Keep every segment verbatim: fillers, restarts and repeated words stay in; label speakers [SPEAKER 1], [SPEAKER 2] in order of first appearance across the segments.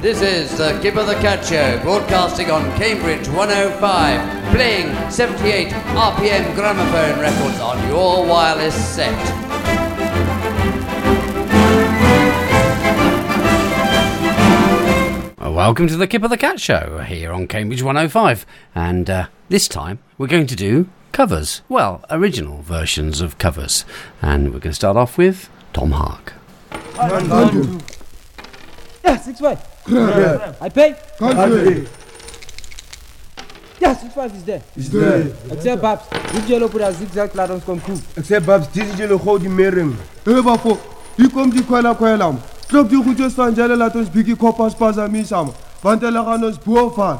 [SPEAKER 1] This is the Kip of the Cat Show, broadcasting on Cambridge one oh five, playing seventy-eight R P M gramophone records on your wireless set. Welcome to the Kip of the Cat Show here on Cambridge one oh five, and uh, this time we're going to do covers. Well, original versions of covers, and we're going to start off with Tom Hark.
[SPEAKER 2] One, one, two. Yeah, six five. Yeah. I pay. Country. Yeah, six five is there.
[SPEAKER 3] Is there.
[SPEAKER 2] Except Babs, dit jullie op dat zigzag laat ons komt toe.
[SPEAKER 3] Except Babs, dit is jullie gewoon die mering. Hé, bafo, hier komt die kwela kwela. Klop die goedjes van jullie, laat ons biggie koppas pas aan mij samen. Want jullie gaan ons boer van.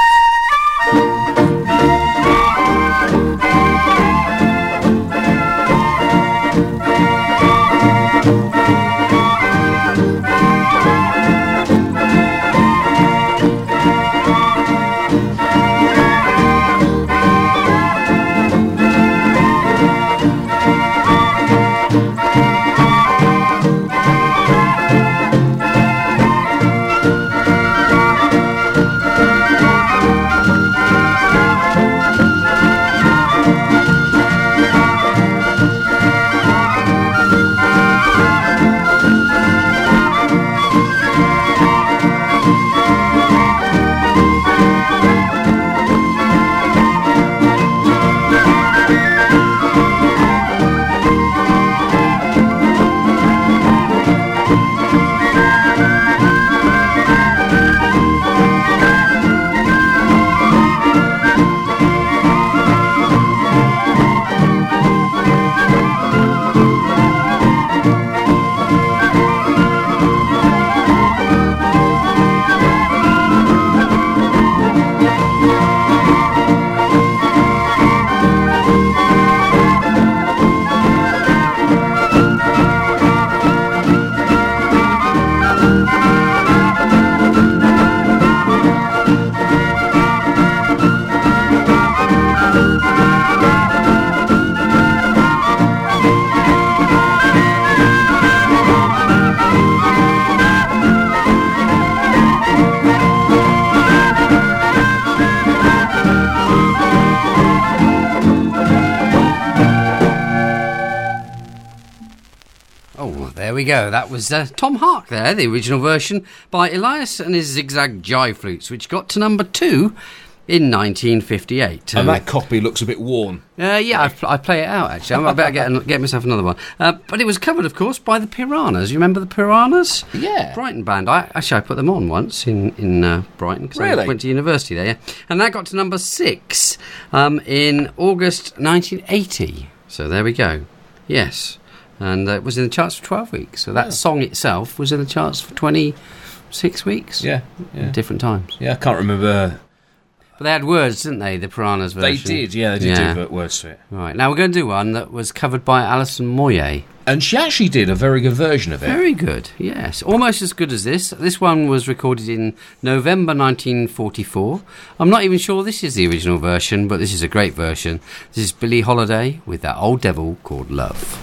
[SPEAKER 1] There we go. That was uh, Tom Hark there, the original version by Elias and his Zigzag Jive Flutes, which got to number two in nineteen fifty-eight.
[SPEAKER 4] And
[SPEAKER 1] um,
[SPEAKER 4] that copy looks a bit worn.
[SPEAKER 1] Uh, yeah, I, I play it out, actually. I better get, get myself another one. Uh, but it was covered, of course, by the Piranhas. You remember the Piranhas?
[SPEAKER 4] Yeah.
[SPEAKER 1] Brighton band. I, actually, I put them on once in, in uh, Brighton, because
[SPEAKER 4] really?
[SPEAKER 1] I went to university there, yeah. And that got to number six um, in August nineteen eighty. So there we go. Yes. And uh, it was in the charts for twelve weeks. So that yeah. song itself was in the charts for twenty-six weeks.
[SPEAKER 4] Yeah, yeah.
[SPEAKER 1] At different times.
[SPEAKER 4] Yeah, I can't remember.
[SPEAKER 1] But they had words, didn't they, the Piranhas version?
[SPEAKER 4] They did, yeah, they did yeah. do words to it.
[SPEAKER 1] Right, now we're going to do one that was covered by Alison Moyet.
[SPEAKER 4] And she actually did a very good version of it.
[SPEAKER 1] Very good, yes. Almost as good as this. This one was recorded in November nineteen forty-four. I'm not even sure this is the original version, but this is a great version. This is Billie Holiday with That Old Devil Called Love.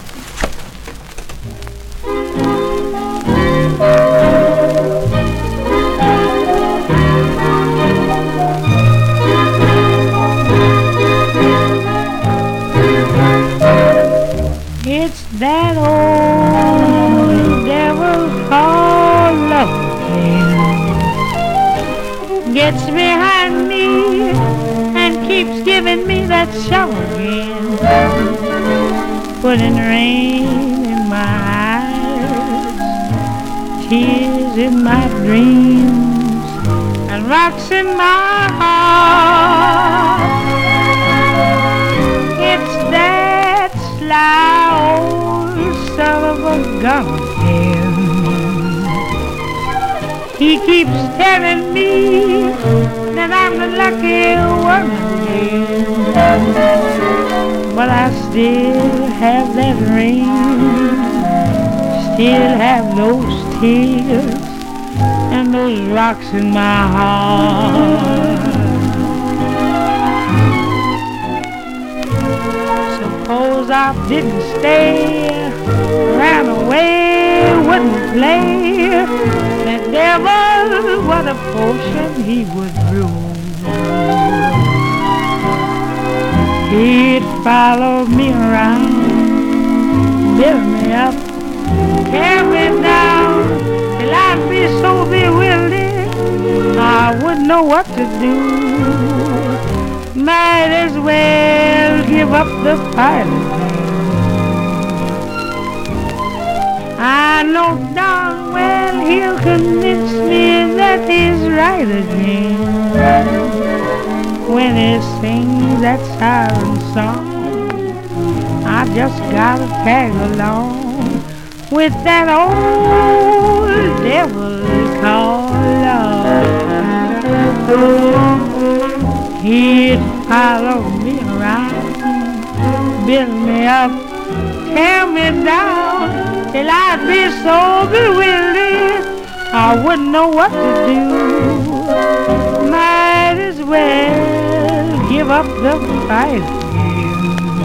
[SPEAKER 5] It's that old devil called love again. Gets behind me and keeps giving me that show again. Putting rain in my eyes, tears in my dreams, and rocks in my heart. It's that sly old son of a gun again. He keeps telling me that I'm the lucky one again, but I still have that ring, still have those tears and those rocks in my heart. Suppose I didn't stay, ran away, wouldn't play, that devil, what a potion he would brew. He'd follow me around, build me up, tear me down, till I'd be so bewildered, I wouldn't know what to do. Might as well give up the fight again. I know darn well he'll convince me that he's right again when he sings that siren song. I just gotta tag along with that old devil called love. He'd follow me around, build me up, tear me down, till I'd be so bewildered, I wouldn't know what to do. Might as well give up the fight again.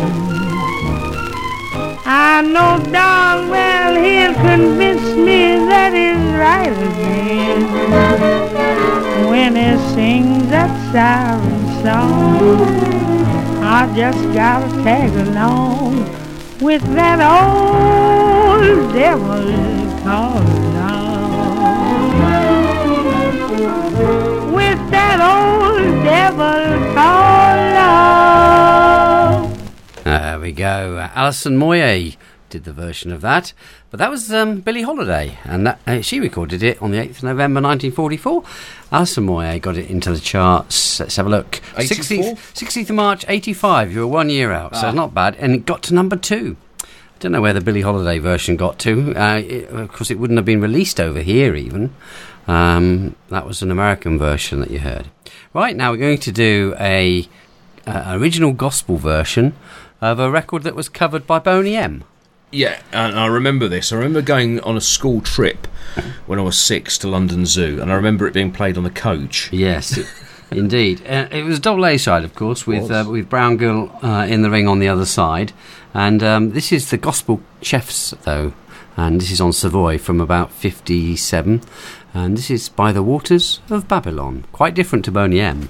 [SPEAKER 5] I know darn well he'll convince me that he's right again when he sings that siren song. I just gotta tag along with that old devil called love. With that old devil called love.
[SPEAKER 1] There we go. Alison Moyet did the version of that. But that was um, Billie Holiday, and that, uh, she recorded it on the eighth of November nineteen forty-four. Alison Moyet got it into the charts. Let's have a look.
[SPEAKER 4] eighty-four?
[SPEAKER 1] sixteenth of March, eighty-five. You were one year out, so
[SPEAKER 4] Ah.
[SPEAKER 1] it's not bad. And it got to number two. I don't know where the Billie Holiday version got to. Uh, it, of course, it wouldn't have been released over here even. Um, that was an American version that you heard. Right, now we're going to do a uh, original gospel version of a record that was covered by Boney M.
[SPEAKER 4] Yeah, and I remember this. I remember going on a school trip when I was six to London Zoo, and I remember it being played on the coach.
[SPEAKER 1] Yes, indeed. Uh, it was double A side, of course, with uh, with Brown Girl uh, in the ring on the other side. And um, this is the Gospel Chefs, though, and this is on Savoy from about fifty-seven. And this is By the Waters of Babylon. Quite different to Boney M.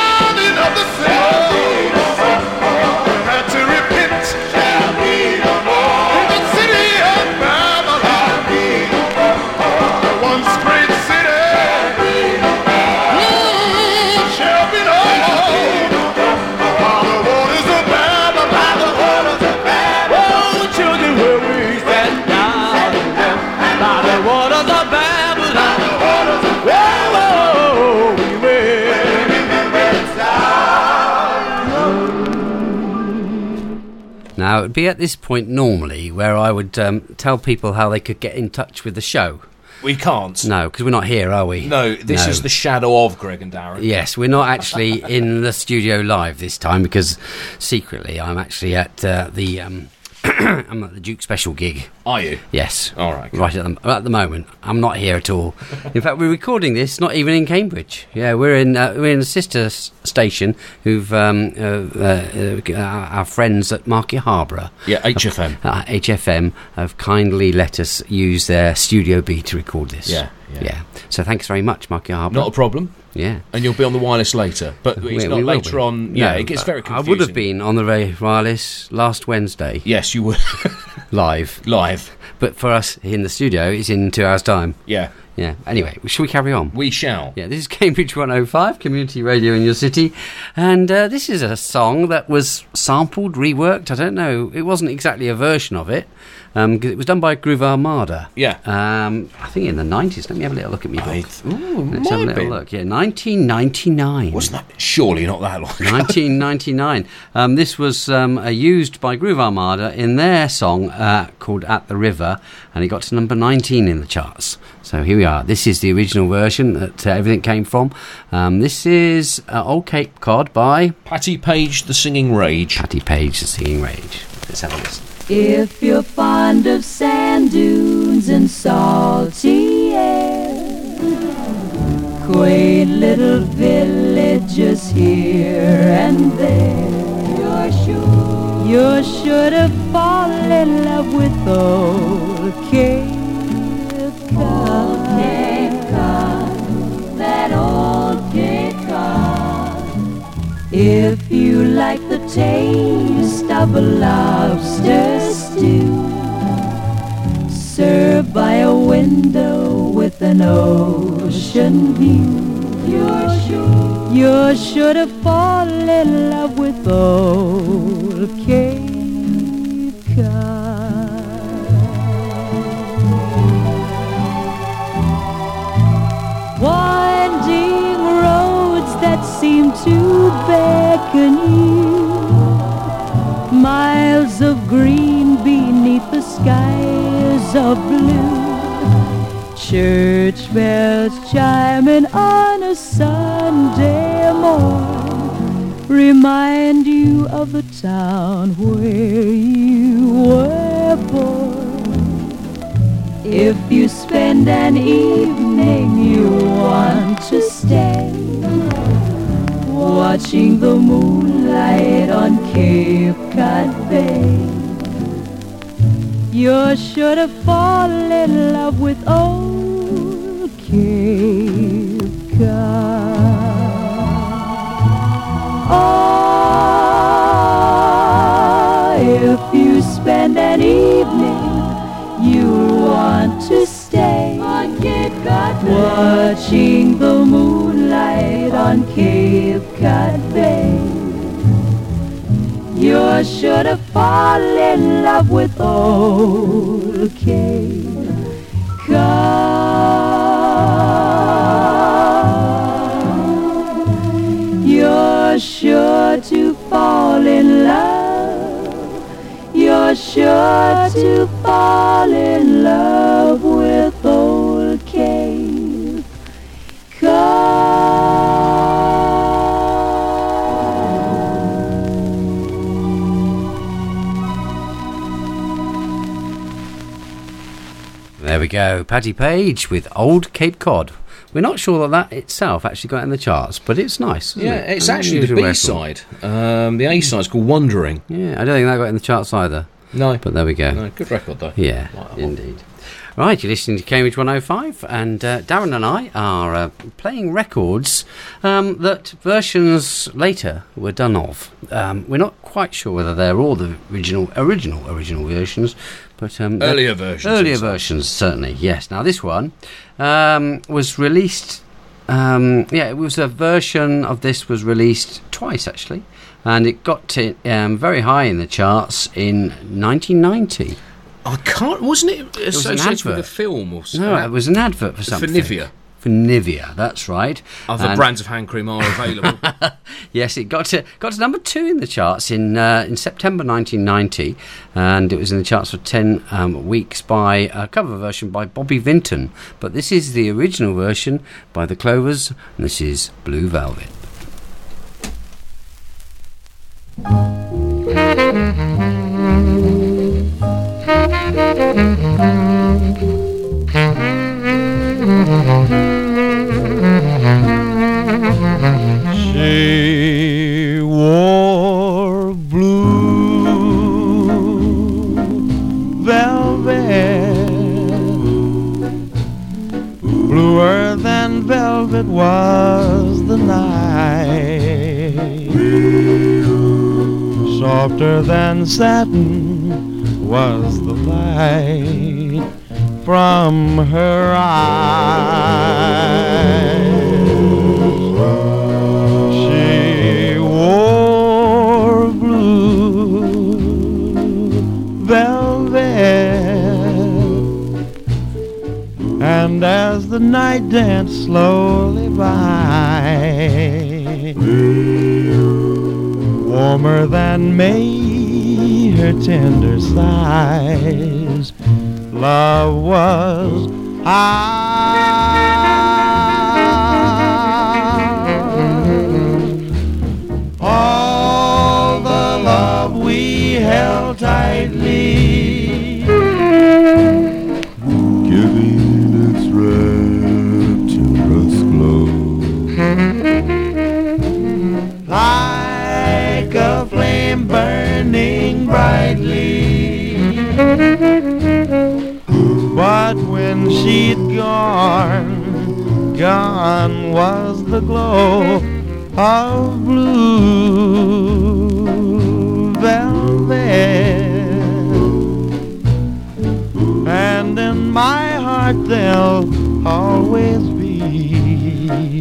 [SPEAKER 6] Had to repent.
[SPEAKER 1] Now, it would be at this point normally where I would um, tell people how they could get in touch with the show.
[SPEAKER 4] We can't.
[SPEAKER 1] No, because we're not here, are we?
[SPEAKER 4] No, this
[SPEAKER 1] No.
[SPEAKER 4] is the shadow of Greg and Darren.
[SPEAKER 1] Yes, we're not actually in the studio live this time because secretly I'm actually at uh, the um, I'm at the Duke Special gig.
[SPEAKER 4] Are you?
[SPEAKER 1] Yes.
[SPEAKER 4] All right.
[SPEAKER 1] Right at the, at the moment, I'm not here at all. In fact, we're recording this not even in Cambridge. Yeah, we're in uh, we're in a sister s- station who've um, uh, uh, uh, our friends at Market Harborough.
[SPEAKER 4] Yeah, H F M.
[SPEAKER 1] Uh, H F M have kindly let us use their Studio B to record this.
[SPEAKER 4] Yeah, yeah.
[SPEAKER 1] So thanks very much, Market Harborough.
[SPEAKER 4] Not a problem.
[SPEAKER 1] Yeah.
[SPEAKER 4] And you'll be on the wireless later, but it's
[SPEAKER 1] We-
[SPEAKER 4] not
[SPEAKER 1] we will
[SPEAKER 4] later
[SPEAKER 1] be.
[SPEAKER 4] on. Yeah,
[SPEAKER 1] No,
[SPEAKER 4] it gets very
[SPEAKER 1] I
[SPEAKER 4] confusing.
[SPEAKER 1] would have been on the Ray Wireless last Wednesday
[SPEAKER 4] Yes, you would.
[SPEAKER 1] live,
[SPEAKER 4] Live.
[SPEAKER 1] but for us in the studio, it's in two hours' time.
[SPEAKER 4] Yeah,
[SPEAKER 1] Yeah. Anyway, shall we carry on?
[SPEAKER 4] we shall.
[SPEAKER 1] Yeah, this is Cambridge one oh five, community radio in your city. And uh, this is a song that was sampled, reworked. I don't know. It wasn't exactly a version of it, um, 'cause it was done by Groove Armada.
[SPEAKER 4] Yeah.
[SPEAKER 1] Um, I think in the nineties. Let me have a little look at me book.
[SPEAKER 4] I- Ooh,
[SPEAKER 1] Let's have a
[SPEAKER 4] might
[SPEAKER 1] little
[SPEAKER 4] be.
[SPEAKER 1] look. Yeah, nineteen ninety-nine.
[SPEAKER 4] Wasn't that surely not that long ago?
[SPEAKER 1] nineteen ninety-nine. Um, this was um, uh, used by Groove Armada in their song uh, called At the River, and it got to number nineteen in the charts. So here we are. This is the original version that uh, everything came from. Um, this is uh, Old Cape Cod by
[SPEAKER 4] Patty Page, The Singing Rage.
[SPEAKER 1] Patty Page, The Singing Rage. Let's have a listen.
[SPEAKER 6] If you're fond of sand dunes and salty air, quaint little villages here and there, you're sure, you're sure to fall in love with old Cape Cod. Old Cape Cod, that old Cape Cod. If you like the taste of a lobster stew, served by a window with an ocean view, you're sure, you're sure to fall in love with old Cape Cod. Winding roads that seem to beckon you, miles of green beneath the skies of blue, church bells chiming on a Sunday morn remind you of the town where you were born. If you spend an evening you want to stay, watching the moonlight on Cape Cod Bay, you're sure to fall in love with old Cape Cod. Oh, if you spend an evening you'll want to stay on Cape Cod Bay, watching the moonlight on Cape Cod Bay, you're sure to fall in love with old Cape Cod. You're sure to fall in love, you're sure to fall in love with old Cape Cod.
[SPEAKER 1] There we go. Patty Page with Old Cape Cod. We're not sure that that itself actually got in the charts, but it's nice. Isn't
[SPEAKER 4] Yeah,
[SPEAKER 1] it?
[SPEAKER 4] it's
[SPEAKER 1] An
[SPEAKER 4] actually the
[SPEAKER 1] unusual
[SPEAKER 4] B
[SPEAKER 1] record.
[SPEAKER 4] side. Um, the A side's called Wandering.
[SPEAKER 1] Yeah, I don't think that got in the charts either.
[SPEAKER 4] No,
[SPEAKER 1] But there we go.
[SPEAKER 4] no, good record though.
[SPEAKER 1] Yeah,
[SPEAKER 4] Like that one.
[SPEAKER 1] indeed. Right, you're listening to Cambridge one oh five, and uh, Darren and I are uh, playing records um, that versions later were done of. Um, we're not quite sure whether they're all the original, original, original versions, but um, they're-
[SPEAKER 4] Earlier versions.
[SPEAKER 1] Earlier
[SPEAKER 4] and stuff.
[SPEAKER 1] versions, certainly, yes. Now, this one um, was released. Um, yeah, it was a version of this was released twice actually, and it got to, um, very high in the charts in nineteen ninety.
[SPEAKER 4] I can't. Wasn't it
[SPEAKER 1] was an
[SPEAKER 4] associated with a
[SPEAKER 1] advert.
[SPEAKER 4] film or something?
[SPEAKER 1] No, it was an advert for something.
[SPEAKER 4] For Nivea.
[SPEAKER 1] for Nivea. That's right.
[SPEAKER 4] Other
[SPEAKER 1] And-
[SPEAKER 4] brands of hand cream are available.
[SPEAKER 1] Yes, it got to got to number two in the charts in uh, in September nineteen ninety, and it was in the charts for ten um, weeks by a cover version by Bobby Vinton. But this is the original version by the Clovers, and this is Blue Velvet.
[SPEAKER 7] She wore blue velvet, bluer than velvet was the night, softer than satin was the light from her eyes. She wore blue velvet, and as the night danced slowly by, warmer than May her tender sighs, love was ours. All the love we held tightly,
[SPEAKER 3] Giving its rapturous glow.
[SPEAKER 7] like a flame burning brightly. But when she'd gone, gone was the glow of blue velvet. And in my heart there'll always be,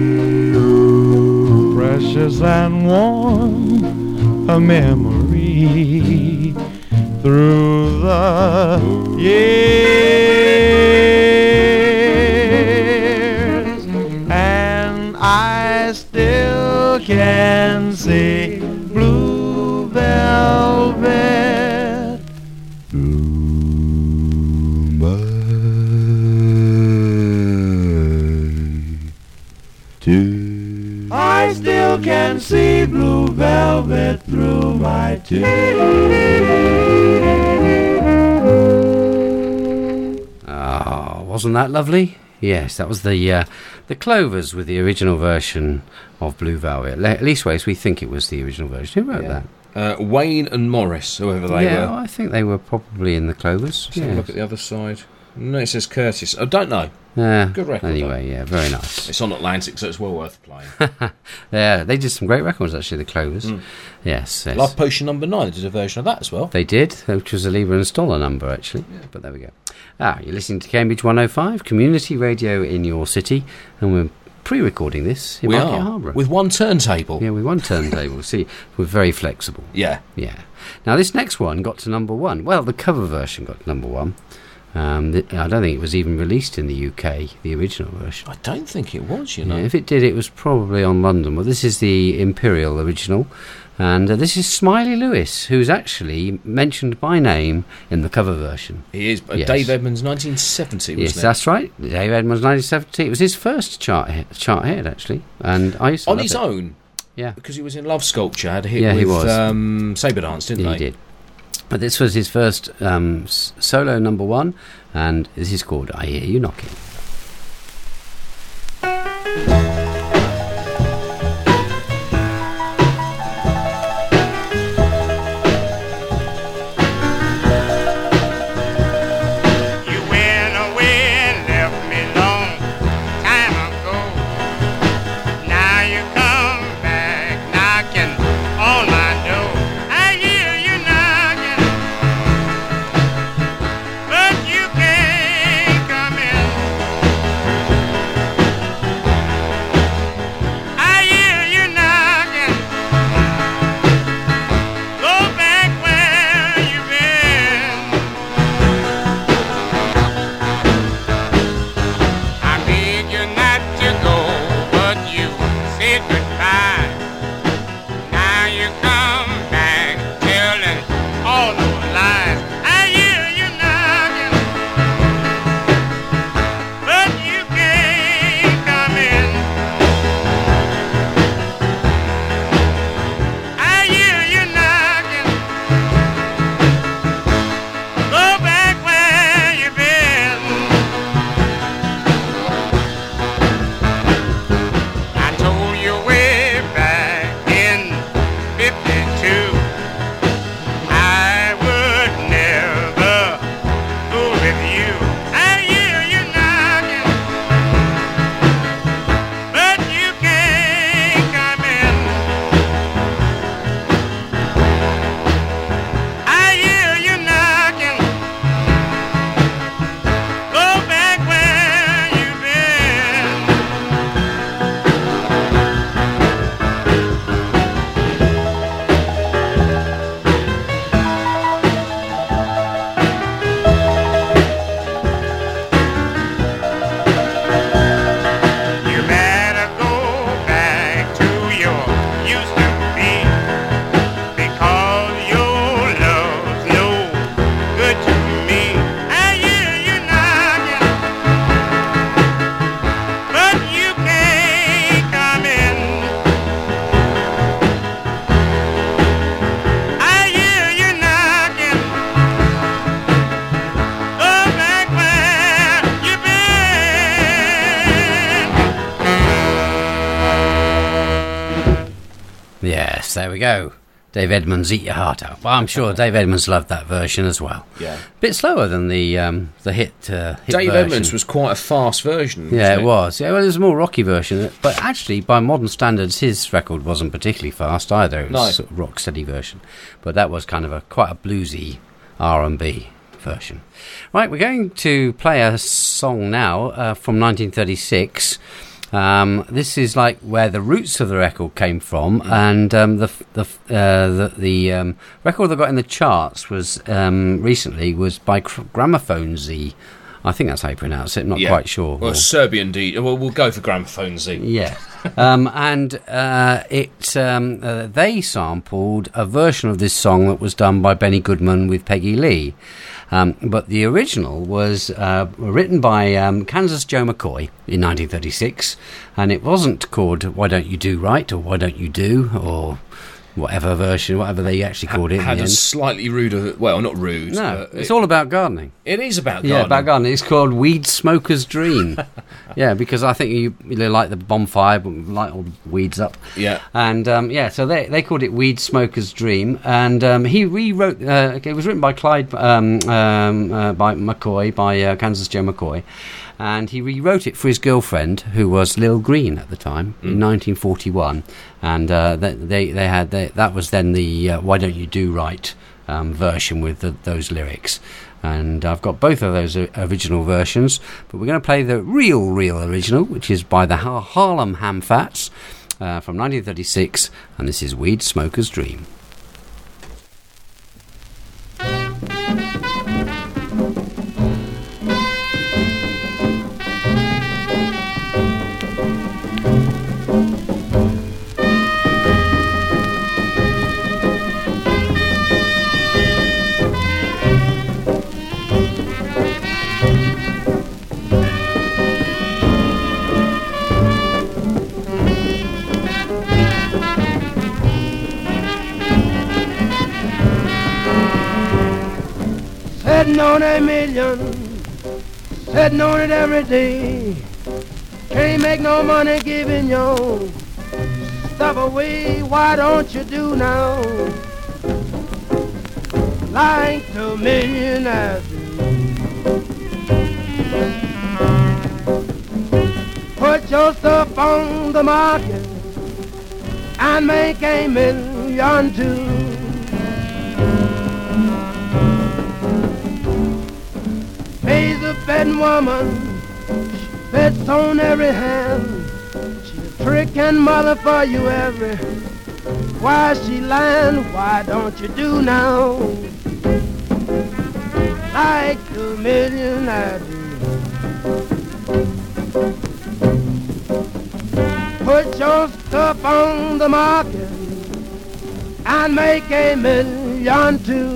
[SPEAKER 7] precious and warm, a memory through the years, and I still can see blue velvet. I still can see blue velvet through my tears.
[SPEAKER 1] Oh, wasn't that lovely? Yes, that was the uh, the Clovers with the original version of Blue Velvet. Le- leastways, we think it was the original version. Who wrote
[SPEAKER 4] Yeah.
[SPEAKER 1] that?
[SPEAKER 4] uh, Wayne and Morris, whoever they
[SPEAKER 1] yeah,
[SPEAKER 4] were.
[SPEAKER 1] I think they were probably in the Clovers.
[SPEAKER 4] Let's have a
[SPEAKER 1] Yes.
[SPEAKER 4] look at the other side. No, it says Curtis. I don't know.
[SPEAKER 1] Yeah.
[SPEAKER 4] Good record,
[SPEAKER 1] Anyway, yeah, very nice.
[SPEAKER 4] It's on Atlantic, so it's well worth playing.
[SPEAKER 1] Yeah, they did some great records actually. The Clovers.
[SPEAKER 4] Mm.
[SPEAKER 1] Yes, yes.
[SPEAKER 4] Love Potion Number Nine. They did a version of that as well.
[SPEAKER 1] They did, which was a Lieber and Stoller number actually. But there we go. Ah, you're listening to Cambridge one oh five, community radio in your city, and we're pre-recording this in
[SPEAKER 4] we
[SPEAKER 1] Market
[SPEAKER 4] are
[SPEAKER 1] Harbour.
[SPEAKER 4] with one turntable.
[SPEAKER 1] Yeah, with one turntable. See, we're very flexible.
[SPEAKER 4] Yeah.
[SPEAKER 1] Yeah. Now, this next one got to number one. Well, the cover version got to number one. Um, th- I don't think it was even released in the U K, the original version.
[SPEAKER 4] I don't think it was. You know.
[SPEAKER 1] Yeah, if it did, it was probably on London. Well, this is the Imperial original. And uh, this is Smiley Lewis, who's actually mentioned by name in the cover version.
[SPEAKER 4] He is. Uh,
[SPEAKER 1] Yes.
[SPEAKER 4] Dave Edmunds, nineteen seventy, wasn't
[SPEAKER 1] Yes,
[SPEAKER 4] it?
[SPEAKER 1] that's right. Dave Edmunds, nineteen seventy. It was his first chart he- chart hit, actually. And I used to
[SPEAKER 4] On
[SPEAKER 1] love
[SPEAKER 4] his
[SPEAKER 1] it.
[SPEAKER 4] own.
[SPEAKER 1] Yeah.
[SPEAKER 4] Because he was in Love Sculpture, had a hit
[SPEAKER 1] Yeah,
[SPEAKER 4] with
[SPEAKER 1] he was.
[SPEAKER 4] Um, Sabre Dance, didn't
[SPEAKER 1] Yeah,
[SPEAKER 4] they?
[SPEAKER 1] he did. But this was his first um, s- solo number one, and this is called I Hear You Knocking.
[SPEAKER 8] You went away and left me long time ago. Now you come back knocking on my door. I hear you knocking, but you can't come in.
[SPEAKER 1] there we go. Dave Edmunds, Eat Your Heart Out. Well, I'm sure Dave Edmunds loved that version as well.
[SPEAKER 4] Yeah.
[SPEAKER 1] Bit slower than the um, the hit, uh, hit
[SPEAKER 4] Dave
[SPEAKER 1] version.
[SPEAKER 4] Edmunds was quite a fast version.
[SPEAKER 1] Yeah,
[SPEAKER 4] wasn't
[SPEAKER 1] it was. Yeah, well, it was a more rocky version. But actually, by modern standards, his record wasn't particularly fast either. It was
[SPEAKER 4] No.
[SPEAKER 1] a sort of rock steady version. But that was kind of a quite a bluesy R and B version. Right, we're going to play a song now uh, from nineteen thirty-six. Um, this is like where the roots of the record came from, and um, the the uh, the, the um, record that got in the charts was um, recently was by Cr- Gramophone Z. I think that's how you pronounce it. I'm not
[SPEAKER 4] Yeah.
[SPEAKER 1] quite sure.
[SPEAKER 4] Well,
[SPEAKER 1] Or-
[SPEAKER 4] Serbian D. Well, we'll go for Gramophone Z.
[SPEAKER 1] yeah, um, and uh, it um, uh, they sampled a version of this song that was done by Benny Goodman with Peggy Lee. Um, but the original was uh, written by um, Kansas Joe McCoy in nineteen thirty-six, and it wasn't called Why Don't You Do Right, or Why Don't You Do, or whatever version, whatever they actually called it in
[SPEAKER 4] Had
[SPEAKER 1] the
[SPEAKER 4] a
[SPEAKER 1] end.
[SPEAKER 4] slightly ruder, well, not rude.
[SPEAKER 1] No,
[SPEAKER 4] but
[SPEAKER 1] it's
[SPEAKER 4] it,
[SPEAKER 1] all about gardening.
[SPEAKER 4] It is about
[SPEAKER 1] Yeah,
[SPEAKER 4] gardening.
[SPEAKER 1] about gardening. It's called Weed Smoker's Dream. Yeah, because I think you, you light the bonfire, but light all the weeds up.
[SPEAKER 4] Yeah.
[SPEAKER 1] And um, yeah, so they they called it Weed Smoker's Dream, and um, he rewrote. Uh, it was written by Clyde um, um, uh, by McCoy, by uh, Kansas Joe McCoy, and he rewrote it for his girlfriend, who was Lil Green at the time,
[SPEAKER 4] Mm.
[SPEAKER 1] in nineteen forty-one, and uh, they they they had they, that was then the uh, Why Don't You Do Right um, version with the, those lyrics. And I've got both of those uh, original versions, but we're going to play the real, real original, which is by the Har- Harlem Hamfats uh, from nineteen thirty-six, and this is Weed Smoker's Dream.
[SPEAKER 7] Sitting on a million, sitting on it every day. Can't make no money giving your stuff away. Why don't you do now like the millionaires do? Put your stuff on the market and make a million too. Pays a betting woman, she bets on every hand. She's a tricking mother for you every. Why she lying? Why don't you do now like the millionaire do? Put your stuff on the market and make a million too.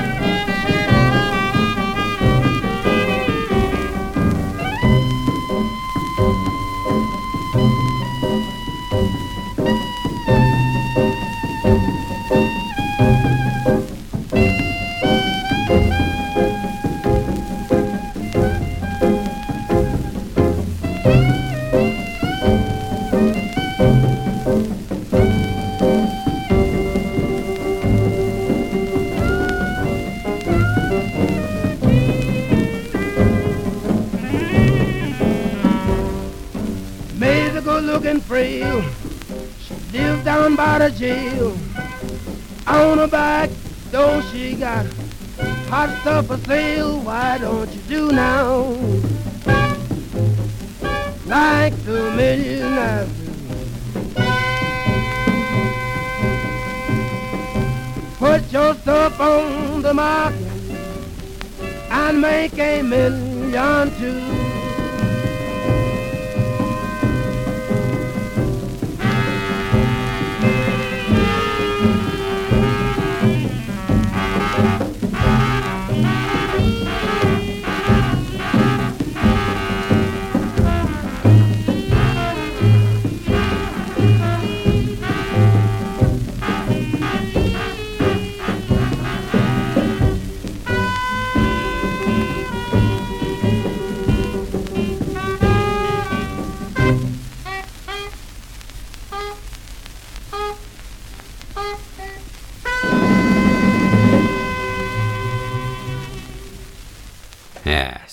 [SPEAKER 7] Looking frail, she lives down by the jail. On her back door she got hot stuff for sale. Why don't you do now like the millionaires do? Put your stuff on the market and make a million too.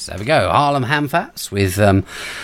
[SPEAKER 1] Yes, there we go. Harlem Hamfats with um,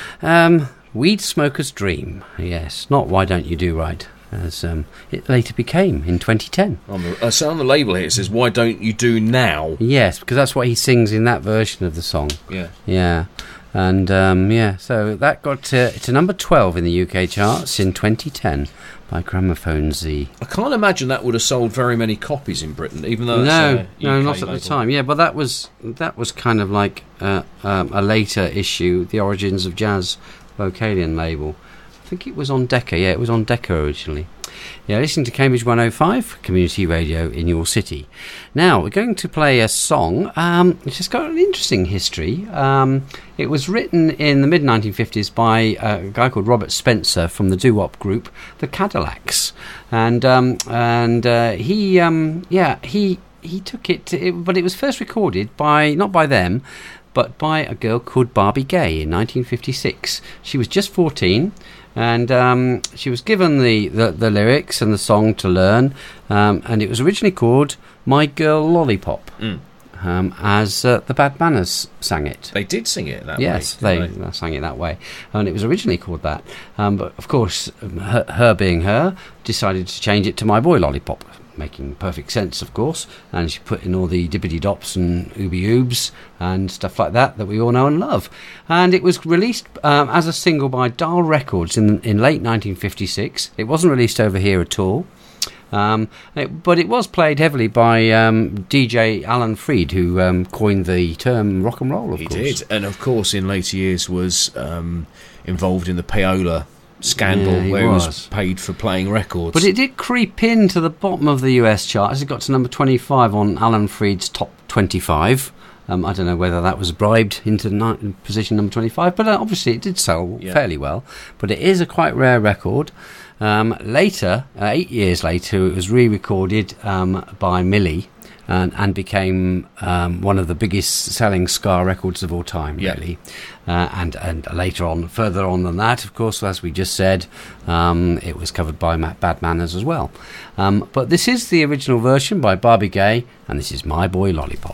[SPEAKER 1] um, Weed Smoker's Dream. Yes, not Why Don't You Do Right, as um, it later became in twenty ten.
[SPEAKER 4] On the, uh, so on the label here it says, Why Don't You Do Now?
[SPEAKER 1] Yes, because that's what he sings in that version of the song.
[SPEAKER 4] Yeah.
[SPEAKER 1] Yeah. And, um, yeah, so that got to, to number twelve in the U K charts in twenty ten by Gramophone Z.
[SPEAKER 4] I can't imagine that would have sold very many copies in Britain, even though
[SPEAKER 1] No,
[SPEAKER 4] it's a
[SPEAKER 1] no,
[SPEAKER 4] U K
[SPEAKER 1] not at
[SPEAKER 4] label.
[SPEAKER 1] the time. Yeah, but that was that was kind of like uh, um, a later issue, The Origins of Jazz Vocalion label. I think it was on Decca. Yeah, it was on Decca originally. Yeah, listening to Cambridge one oh five, community radio in your city. Now, we're going to play a song um, which has got an interesting history. Um, it was written in the mid nineteen fifties by a guy called Robert Spencer from the doo-wop group, the Cadillacs. And um, and uh, he, um, yeah, he he took it, to, it, but it was first recorded by, not by them, but by a girl called Barbie Gay in nineteen fifty-six. She was just fourteen. And um, she was given the, the, the lyrics and the song to learn, um, and it was originally called My Girl Lollipop,
[SPEAKER 4] Mm.
[SPEAKER 1] um, as uh, the Bad Manners sang it.
[SPEAKER 4] They did sing it that
[SPEAKER 1] Yes,
[SPEAKER 4] way.
[SPEAKER 1] they,
[SPEAKER 4] didn't
[SPEAKER 1] they sang it that way, and it was originally called that. Um, but of course, um, her, her being her, decided to change it to My Boy Lollipop, making perfect sense, of course. And she put in all the dippity-dops and ooby-oobs and stuff like that that we all know and love. And it was released um, as a single by Dial Records in in late nineteen fifty-six. It wasn't released over here at all. Um, it, but it was played heavily by um, D J Alan Freed, who um, coined the term rock and roll, of
[SPEAKER 4] he
[SPEAKER 1] course.
[SPEAKER 4] did, and of course in later years was um, involved in the payola scandal,
[SPEAKER 1] Yeah, he
[SPEAKER 4] where
[SPEAKER 1] was.
[SPEAKER 4] he was paid for playing records.
[SPEAKER 1] But it did creep into the bottom of the U S chart as it got to number twenty-five on Alan Freed's top twenty-five. Um, I don't know whether that was bribed into ni- position number twenty-five, but uh, obviously it did sell
[SPEAKER 4] Yeah.
[SPEAKER 1] fairly well. But it is a quite rare record. Um, later, uh, eight years later, it was re-recorded um, by Millie and, and became um, one of the biggest selling ska records of all time,
[SPEAKER 4] Yeah.
[SPEAKER 1] really. Uh, and, and later on, further on than that, of course, as we just said, um, it was covered by Ma- Bad Manners as well. Um, but this is the original version by Barbie Gay, and this is My Boy Lollipop.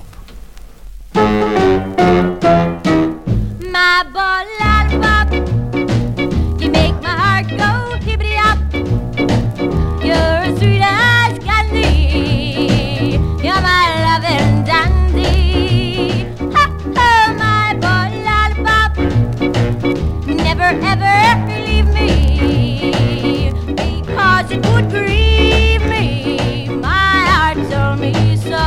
[SPEAKER 6] My boy lollipop, you make my heart go hippity-hop. You're as sweet as candy, you're my loving dandy. Ha ha, my boy lollipop, never ever leave me, because it would grieve me. My heart told me so.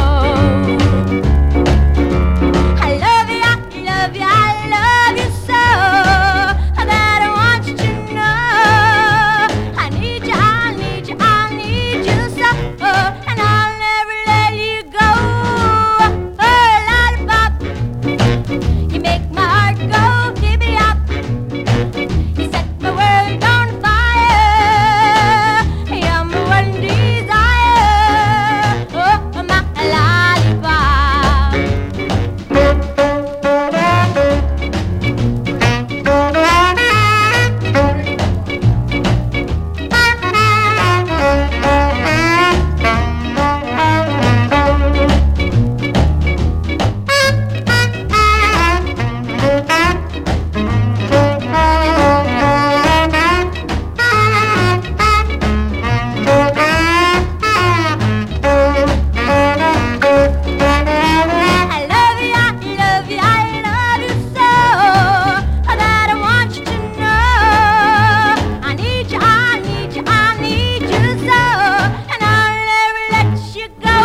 [SPEAKER 6] I love you, I love you, I love you so, that I want you to know. I need you, I need you, I need you so, and I'll never let you go. Oh, lollipop, you make my heart go hippity-hop. You set my world on fire, you're my one desire. Oh, my lollipop. I love you, I love you, I love you so, that I want you to know. I need you, I need you, I need you so, and I'll never let you go.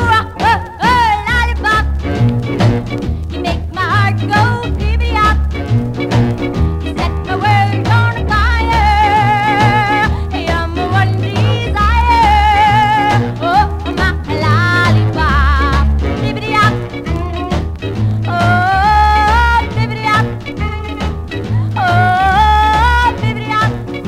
[SPEAKER 6] Oh, oh, lollipop, you make my heart go hippity-hop. You set my world on fire, you're my one desire. Oh, my lollipop, hippity-hop. Oh, bibbidi-hop. Oh, bibbidi-hop.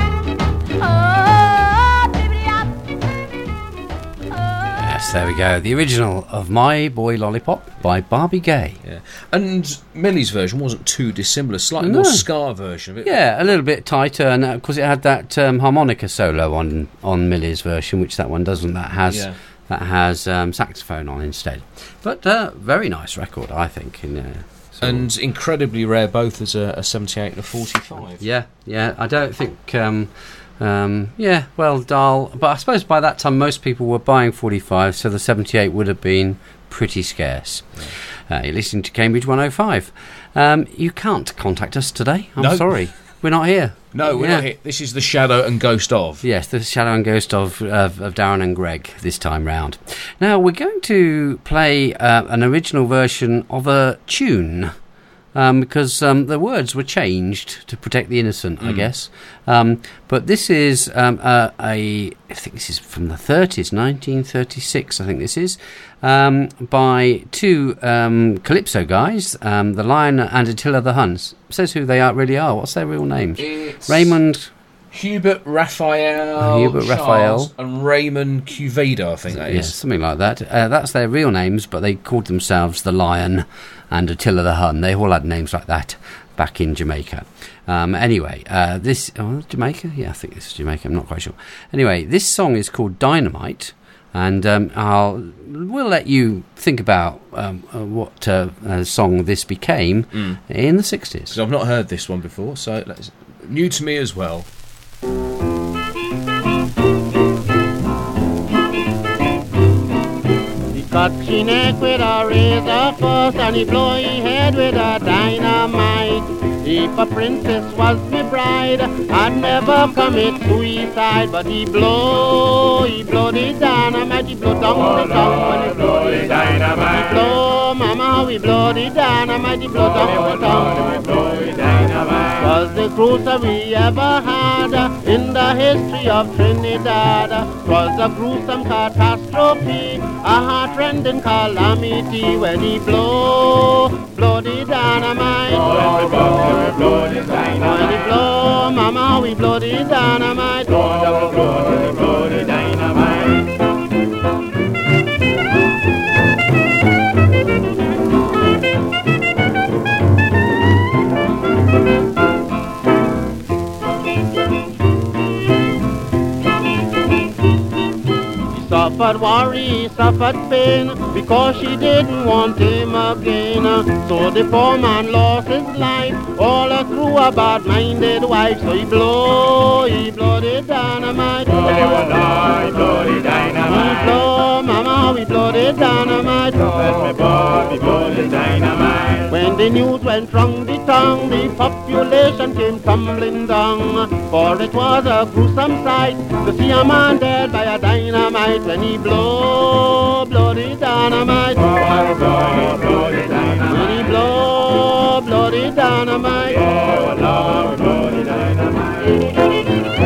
[SPEAKER 6] Oh, bibbidi-hop.
[SPEAKER 1] Yes, there we go. The original of My Boy Lollipop by Barbie Gay.
[SPEAKER 4] yeah. And Millie's version wasn't too dissimilar, slightly
[SPEAKER 1] No.
[SPEAKER 4] more ska version of it.
[SPEAKER 1] Yeah, a little bit tighter, and of course it had that um, harmonica solo on on Millie's version, which that one doesn't. That has
[SPEAKER 4] Yeah.
[SPEAKER 1] that has um, saxophone on instead. But uh, very nice record, I think. In, uh, So-
[SPEAKER 4] And incredibly rare both as a, a seventy-eight and a forty-five.
[SPEAKER 1] Yeah, yeah. I don't think. Um, um, yeah, well, Dahl. But I suppose by that time most people were buying forty-five, so the seventy-eight would have been pretty scarce. Uh, you're listening to Cambridge one oh five. Um, you can't contact us today. I'm
[SPEAKER 4] No.
[SPEAKER 1] sorry. We're not here.
[SPEAKER 4] No, we're
[SPEAKER 1] Yeah.
[SPEAKER 4] not here. This is the shadow and ghost of.
[SPEAKER 1] Yes, the shadow and ghost of, of of Darren and Greg this time round. Now we're going to play uh, an original version of a tune um, because um, the words were changed to protect the innocent, I guess. Um, but this is um, a, a I think this is from the thirties, nineteen thirty-six. I think this is um, by two um, Calypso guys, um, the Lion and Attila the Hun. S- Says who they are really are. What's their real names?
[SPEAKER 4] It's
[SPEAKER 1] Raymond.
[SPEAKER 4] Hubert Raphael,
[SPEAKER 1] Uh, Hubert
[SPEAKER 4] Charles,
[SPEAKER 1] Raphael.
[SPEAKER 4] and Raymond Cuveda, I think that
[SPEAKER 1] Yeah,
[SPEAKER 4] is.
[SPEAKER 1] something like that. Uh, that's their real names, but they called themselves the Lion and Attila the Hun. They all had names like that back in Jamaica. Um, anyway, uh, this... Oh, Jamaica? Yeah, I think this is Jamaica. I'm not quite sure. Anyway, this song is called Dynamite, and um, I'll we'll let you think about um, uh, what uh, uh, song this became
[SPEAKER 4] Mm.
[SPEAKER 1] in the sixties.
[SPEAKER 4] Because I've not heard this one before, so let's, new to me as well.
[SPEAKER 7] He cut she neck with a razor first, and he blow he head with a dynamite. If a princess was me bride, I'd never commit suicide. But he blow, he blow the dynamite, he blow down the town when he blow the dynamite. He blow, mama, how he blow the dynamite, he blow down the town when he blow the dynamite. Was the cruelest we ever had in the history of Trinidad. Was a gruesome catastrophe, a heart-rending calamity when he blow, blow the dynamite. When we blow, we blow the dynamite. When he blow, mama, how we blow the dynamite. Blow, blow, blow, blow the dynamite. Suffered worry, suffered pain, because she didn't want him again. So the poor man lost his life, all through a bad-minded wife. So he blow, he blow the dynamite. Well, he will die, blow the dynamite. He blow, mama, we blow the dynamite. Let me blow, we blow the dynamite. When the news went round the town, the population came tumbling down. For it was a gruesome sight to see a man dead by a dynamite. When he blow, blow the dynamite. Oh, blow, blow the dynamite. When he blow, blow the dynamite. Oh, Lord, blow the dynamite.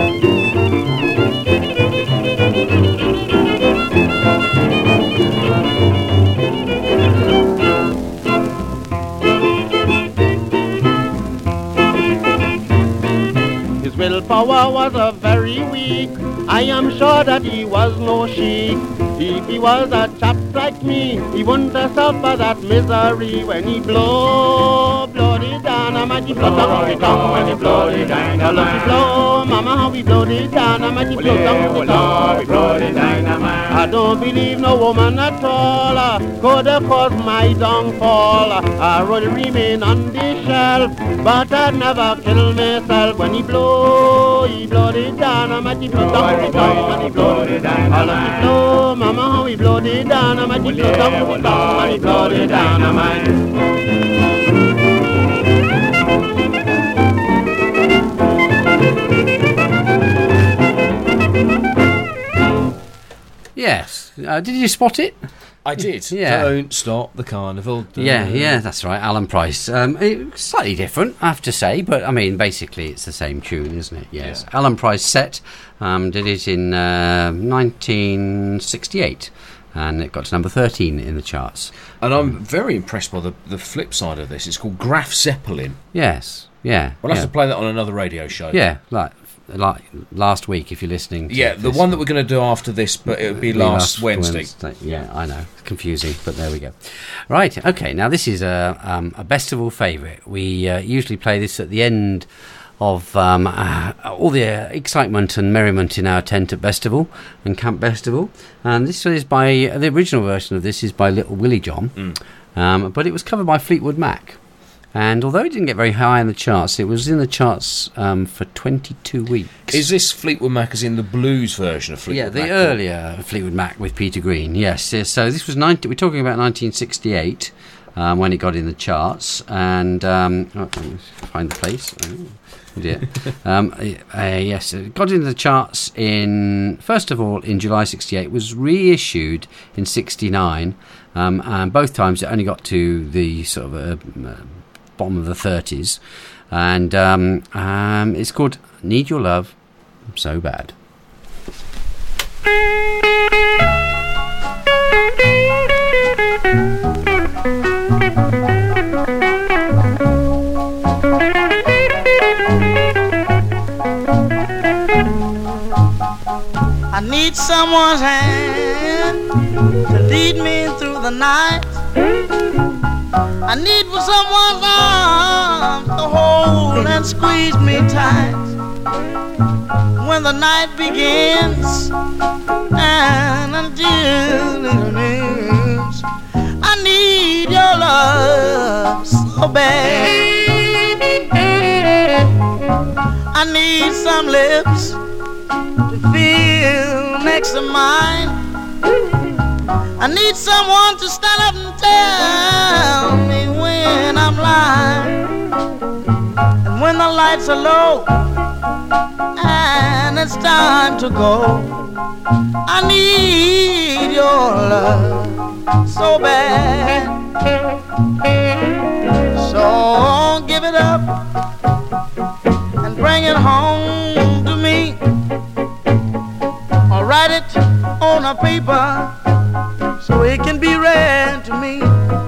[SPEAKER 7] His willpower was a very weak. I am sure that he was no sheep. If he was a chap like me, he wouldn't have suffered that misery. When he blow, blow the dynamite, he blow down the town. When he blow the dynamite, he blow, mama, how we blow the dynamite, he blow down the town. We blow the dynamite. I don't believe no woman at all uh, could have caused my downfall. I would remain on the shelf, but I'd never kill myself. When he blow, he blow the dynamite, he blow down the town. When he blow the dynamite, he blow, mama, how he blow the dynamite, he blow down the town. When he blow the dynamite.
[SPEAKER 1] Yes. Uh, did you spot it?
[SPEAKER 4] I did.
[SPEAKER 1] Yeah.
[SPEAKER 4] Don't stop the carnival.
[SPEAKER 1] Yeah, yeah, that's right. Alan Price. Um, it, slightly different, I have to say, but I mean, basically, it's the same tune, isn't it? Yes.
[SPEAKER 4] Yeah.
[SPEAKER 1] Alan Price set um, did it in uh, nineteen sixty-eight, and it got to number thirteen in the charts.
[SPEAKER 4] And I'm very impressed by the, the flip side of this. It's called Graf Zeppelin.
[SPEAKER 1] Yes. Yeah.
[SPEAKER 4] We'll have
[SPEAKER 1] yeah.
[SPEAKER 4] to play that on another radio show.
[SPEAKER 1] Yeah, like like last week, if you're listening. To
[SPEAKER 4] Yeah, the
[SPEAKER 1] this
[SPEAKER 4] one that we're going to do after this, but it would be
[SPEAKER 1] It'll
[SPEAKER 4] last, Wednesday.
[SPEAKER 1] Yeah, I know. Confusing, but there we go. Right, okay, now this is a, um, a Bestival favourite. We uh, usually play this at the end of um, uh, all the uh, excitement and merriment in our tent at Bestival and Camp Bestival. And this is by, the original version of this is by Little Willie John,
[SPEAKER 4] Mm.
[SPEAKER 1] um, but it was covered by Fleetwood Mac. And although it didn't get very high in the charts, it was in the charts um, for twenty-two weeks.
[SPEAKER 4] Is this Fleetwood Mac as in the blues version of Fleetwood
[SPEAKER 1] Yeah, the
[SPEAKER 4] Mac?
[SPEAKER 1] earlier Fleetwood Mac with Peter Green. Yes, yes. So this was ninety. We're talking about nineteen sixty-eight um, when it got in the charts, and um, oh, let me find the place. Oh, dear. um, uh, yes, it got into the charts in first of all in July sixty-eight. Was reissued in sixty-nine, um, and both times it only got to the sort of uh, uh, bottom of the thirties, and um, um, it's called "Need Your Love So Bad."
[SPEAKER 9] I need someone's hand to lead me through the night. I need for someone's arms to hold and squeeze me tight. When the night begins and until it ends, I need your love so bad. I need some lips to feel next to mine. I need someone to stand up and tell me when I'm lying. And when the lights are low and it's time to go, I need your love so bad. So give it up and bring it home to me, or write it on a paper so it can be read to me.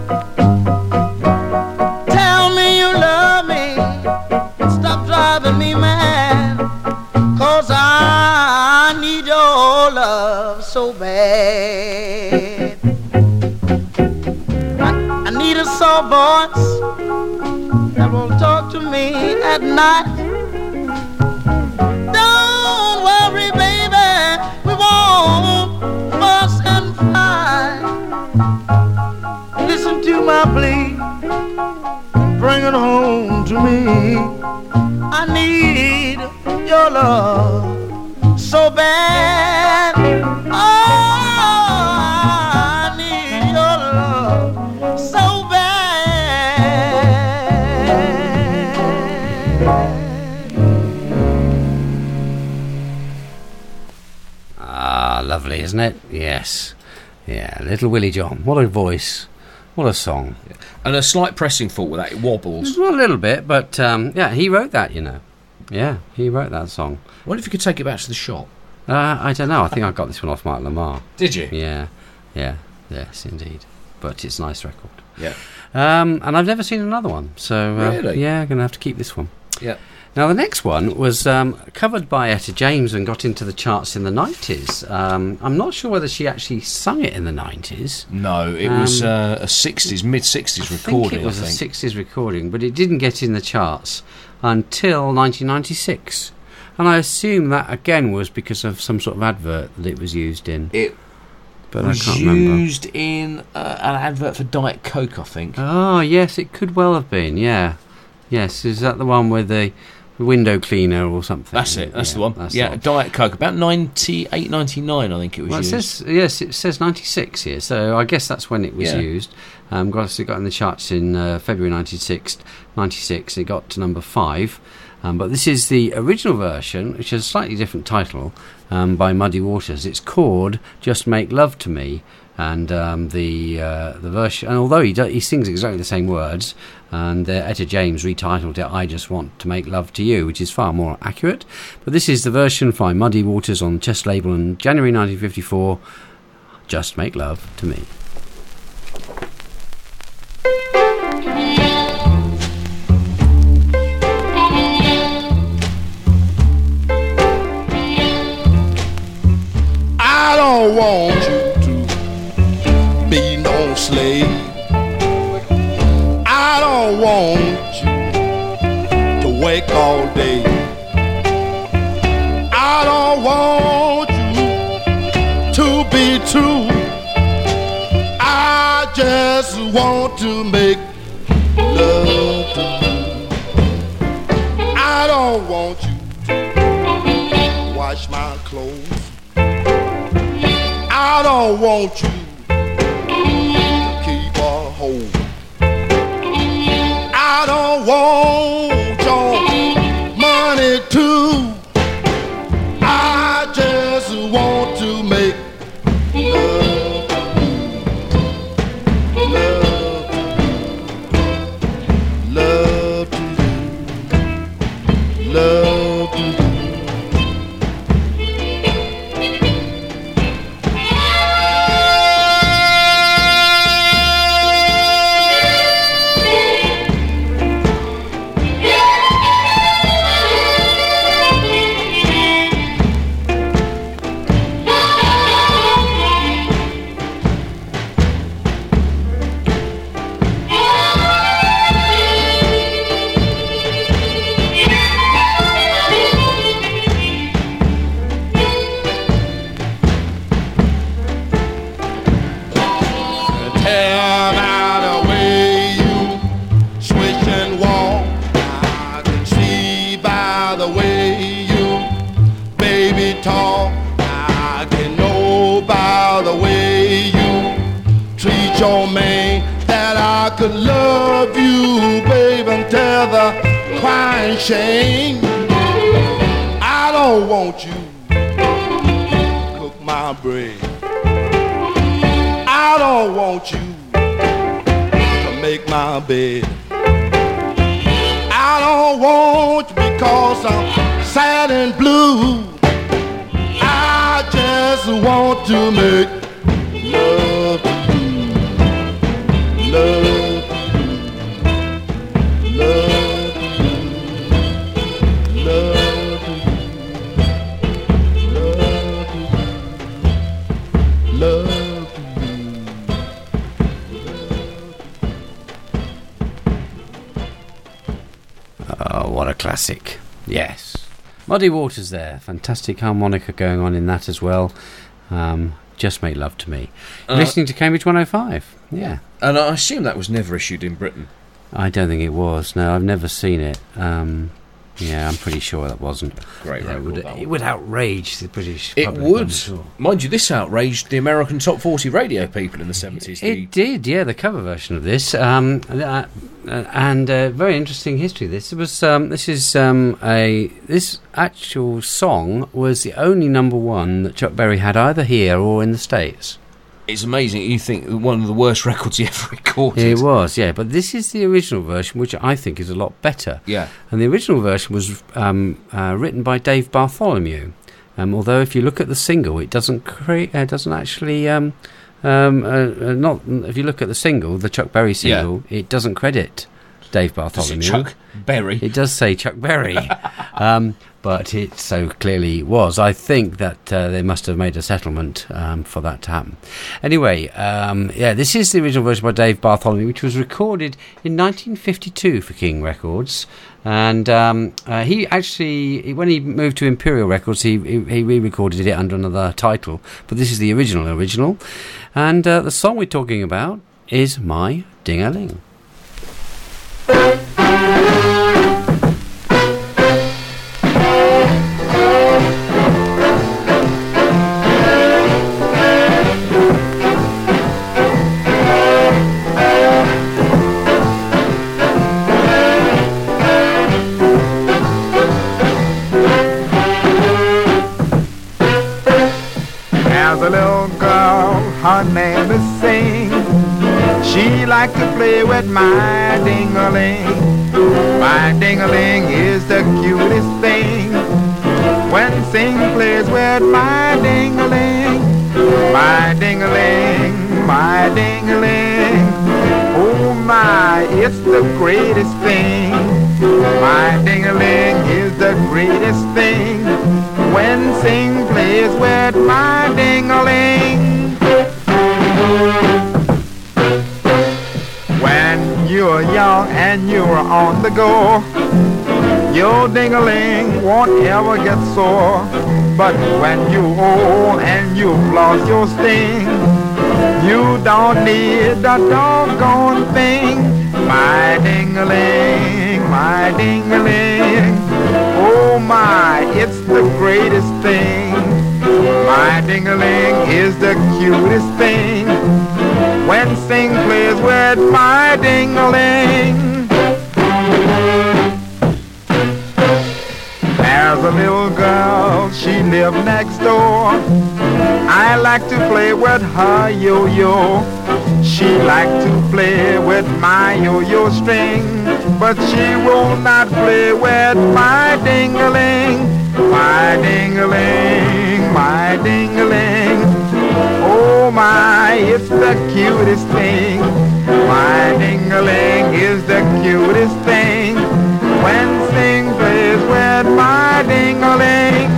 [SPEAKER 9] Tell me you love me, stop driving me mad, 'cause I need your love so bad. I, I need a soft voice that will talk to me at night. Don't worry, baby, we won't fuss and fight. Listen to my plea, bring it home to me. I need your love so bad. Oh, I need your love so bad.
[SPEAKER 1] Ah, lovely, isn't it? Yes. Yeah, Little Willie John. What a voice. What a song.
[SPEAKER 4] And a slight pressing fault with that, it wobbles.
[SPEAKER 1] Well, a little bit, but um, yeah, he wrote that, you know. Yeah, he wrote that song.
[SPEAKER 4] I wonder if you could take it back to the shop.
[SPEAKER 1] Uh, I don't know. I think I got this one off Mike Lamar.
[SPEAKER 4] Did you?
[SPEAKER 1] Yeah, yeah, yes, indeed. But it's a nice record.
[SPEAKER 4] Yeah.
[SPEAKER 1] Um, and I've never seen another one, so uh,
[SPEAKER 4] Really?
[SPEAKER 1] yeah, I'm going to have to keep this one.
[SPEAKER 4] Yeah.
[SPEAKER 1] Now, the next one was um, covered by Etta James and got into the charts in the nineties. Um, I'm not sure whether she actually sung it in the nineties.
[SPEAKER 4] No, it
[SPEAKER 1] Um,
[SPEAKER 4] was uh, a sixties, mid-sixties recording,
[SPEAKER 1] I think it was
[SPEAKER 4] I
[SPEAKER 1] a
[SPEAKER 4] think.
[SPEAKER 1] sixties recording, but it didn't get in the charts until nineteen ninety-six. And I assume that, again, was because of some sort of advert that it was used in.
[SPEAKER 4] It
[SPEAKER 1] but
[SPEAKER 4] was
[SPEAKER 1] I can't remember.
[SPEAKER 4] used in uh, an advert for Diet Coke, I think.
[SPEAKER 1] Oh, yes, it could well have been, yeah. Yes, is that the one with the window cleaner or something?
[SPEAKER 4] That's it, that's
[SPEAKER 1] Yeah,
[SPEAKER 4] the one.
[SPEAKER 1] that's
[SPEAKER 4] Yeah,
[SPEAKER 1] the one.
[SPEAKER 4] Diet Coke, about ninety-eight, ninety-nine, I think it was
[SPEAKER 1] Well, it
[SPEAKER 4] used.
[SPEAKER 1] says, yes, it says ninety-six here, so I guess that's when it was
[SPEAKER 4] Yeah.
[SPEAKER 1] used. Um, got, it got in the charts in uh, February ninety-six, ninety-six. It got to number five. Um, but this is the original version, which has a slightly different title, um, by Muddy Waters. It's called "Just Make Love to Me," and um, the uh, the version. And although he do, he sings exactly the same words, and uh, Etta James retitled it "I Just Want to Make Love to You," which is far more accurate. But this is the version by Muddy Waters on the Chess label in January nineteen fifty-four. "Just Make Love to Me."
[SPEAKER 10] I don't want you to be no slave. I don't want you to work all day. I don't want you to be true. I just want to make love to wash my clothes. I don't want you to keep a hold. I don't want your money too. I just want to make love, love, love to you, love to you. Your man that I could love you, babe, until the crying shame. I don't want you to cook my bread. I don't want you to make my bed. I don't want you because I'm sad and blue. I just want to make love. Love, love, love, love, love.
[SPEAKER 1] Oh, what a classic. Yes. Muddy Waters there. Fantastic harmonica going on in that as well. Um, Just Make Love to Me. Uh, Listening to Cambridge one oh five. Yeah.
[SPEAKER 4] And I assume that was never issued in Britain.
[SPEAKER 1] I don't think it was. No, I've never seen it. Um, yeah, I'm pretty sure that wasn't.
[SPEAKER 4] Great
[SPEAKER 1] yeah,
[SPEAKER 4] record,
[SPEAKER 1] it would,
[SPEAKER 4] that
[SPEAKER 1] it would outrage the British
[SPEAKER 4] It
[SPEAKER 1] public,
[SPEAKER 4] would.
[SPEAKER 1] I'm sure.
[SPEAKER 4] Mind you, this outraged the American top forty radio people in the seventies.
[SPEAKER 1] It
[SPEAKER 4] the
[SPEAKER 1] did, yeah, the cover version of this. Um, uh, and uh, very interesting history. This was um, this is um, a this actual song was the only number one that Chuck Berry had either here or in the States.
[SPEAKER 4] It's amazing. You think one of the worst records he ever recorded.
[SPEAKER 1] It was, yeah. But this is the original version, which I think is a lot better.
[SPEAKER 4] Yeah.
[SPEAKER 1] And the original version was um, uh, written by Dave Bartholomew. Um, although if you look at the single, it doesn't create, uh, doesn't actually. Um, um, uh, uh, not if you look at the single, the Chuck Berry single, yeah. It doesn't credit Dave Bartholomew.
[SPEAKER 4] Does it Chuck Berry?
[SPEAKER 1] It does say Chuck Berry. um, But it so clearly was. I think that uh, they must have made a settlement um, for that to happen. Anyway, um, yeah, this is the original version by Dave Bartholomew, which was recorded in nineteen fifty-two for King Records. And um, uh, he actually, when he moved to Imperial Records, he, he, he re-recorded it under another title. But this is the original original. And uh, the song we're talking about is My Ding-a-Ling.
[SPEAKER 11] Her name is Sing. She likes to play with my ding-a-ling. My ding-a-ling is the cutest thing. When Sing plays with my ding-a-ling, my ding-a-ling, my ding-a-ling, oh my, it's the greatest thing. My ding-a-ling is the greatest thing. When Sing plays with my ding-a-ling. When you're young and you're on the go, your ding-a-ling won't ever get sore. But when you're old and you've lost your sting, you don't need a doggone thing. My ding-a-ling, my ding-a-ling, Oh my, it's the greatest thing. My ding-a-ling is the cutest thing. When Sing plays with my ding-a-ling. There's a little girl, she lived next door. I like to play with her yo-yo. She like to play with my yo-yo string, but she will not play with my ding-a-ling. My ding-a-ling, my ding-a-ling. Oh my, it's the cutest thing. My ding-a-ling is the cutest thing. When Sing plays with my ding-a-ling.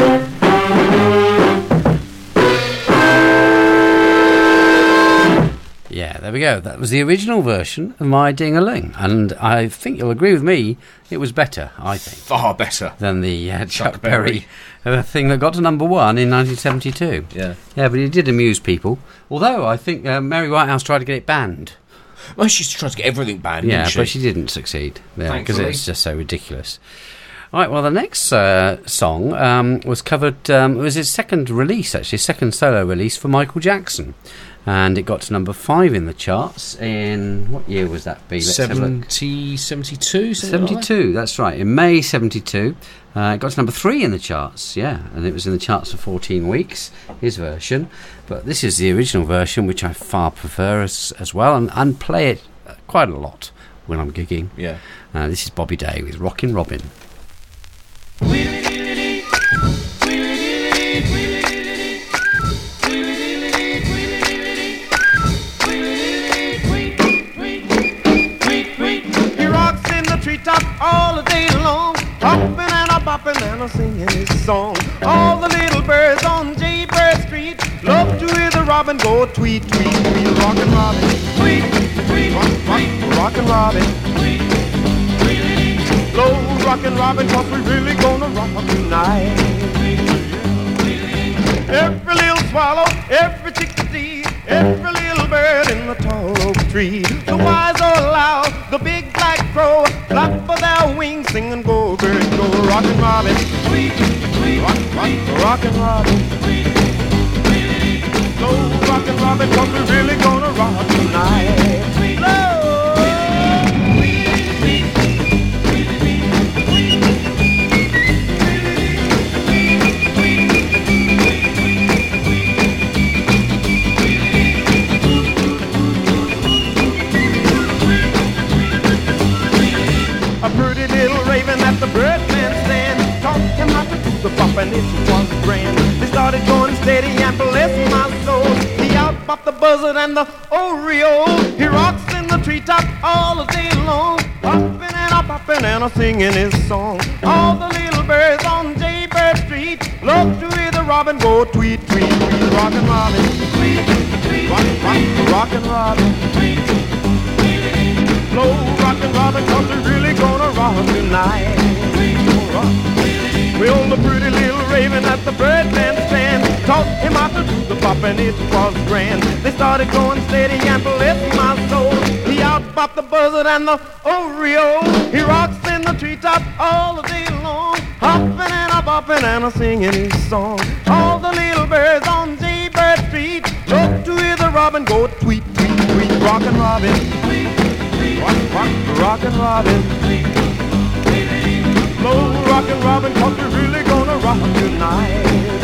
[SPEAKER 1] Yeah, there we go. That was the original version of My Ding-a-Ling. And I think you'll agree with me, it was better, I think.
[SPEAKER 4] Far better.
[SPEAKER 1] Than the uh, Chuck,
[SPEAKER 4] Chuck
[SPEAKER 1] Berry uh, thing that got to number one in nineteen seventy-two.
[SPEAKER 4] Yeah.
[SPEAKER 1] Yeah, but it did amuse people. Although I think uh, Mary Whitehouse tried to get it banned.
[SPEAKER 4] Well, she's trying to get everything banned,
[SPEAKER 1] Yeah,
[SPEAKER 4] didn't she?
[SPEAKER 1] but she didn't succeed. Yeah, because
[SPEAKER 4] Thankfully.
[SPEAKER 1] it's just so ridiculous. All right, well, the next uh, song um, was covered, um, it was his second release, actually, second solo release for Michael Jackson. And it got to number five in the charts in, what year was that, B? Let's have a look.
[SPEAKER 4] seventy, seventy-two?
[SPEAKER 1] seventy-two, that's right, in May seventy-two. Uh, it got to number three in the charts, yeah, and it was in the charts for fourteen weeks, his version. But this is the original version, which I far prefer as, as well, and, and play it quite a lot when I'm gigging.
[SPEAKER 4] Yeah.
[SPEAKER 1] Uh, this is Bobby Day with Rockin' Robin.
[SPEAKER 7] Treetop all the day long, hopping and a bopping and a singing his song. All the little birds on Jaybird Street love to hear the robin go tweet, tweet, tweet. Rockin' Robin, tweet, tweet, rock, rock, rockin' Robin, tweet, tweet. Low rockin' Robin, 'cause we really gonna rock tonight. Every little swallow, every chickadee, every little bird in the tall oak tree, the wise or loud, the big black crow, flap of their wings, sing and go, bird, go, rockin' Robin, tweet, tweet, rock, rock, rockin' Robin, tweet, tweet, slow rockin' Robin, 'cause we're really gonna rock tonight. Tweet, low. A pretty little raven at the birdman stand taught him how to do the bop, and it was grand. They started going steady and bless my soul. He out-bopped the buzzard and the oriole. He rocks in the treetop all the day long, hopping and a popping and a singing his song. All the little birds on Jaybird Street love to hear the robin go tweet, tweet, tweet. Rockin' Robin, tweet, tweet, rock, rock, rockin' Robin, tweet, tweet. Slow rockin' Robin, 'cause we're really gonna rock tonight. Well, the pretty little raven at the birdman stand taught him how to do the bop, and it was grand. They started going steady and bless my soul. He out-bopped the buzzard and the oriole. He rocks in the treetop all the day long, hopping and a bopping and a singing his song. All the little birds on Jaybird Street love to hear the robin go tweet, tweet, tweet. Rockin' Robin, tweet, rock, rock, rockin' Robin, slow rockin' Robin, 'cause we're really gonna rock tonight.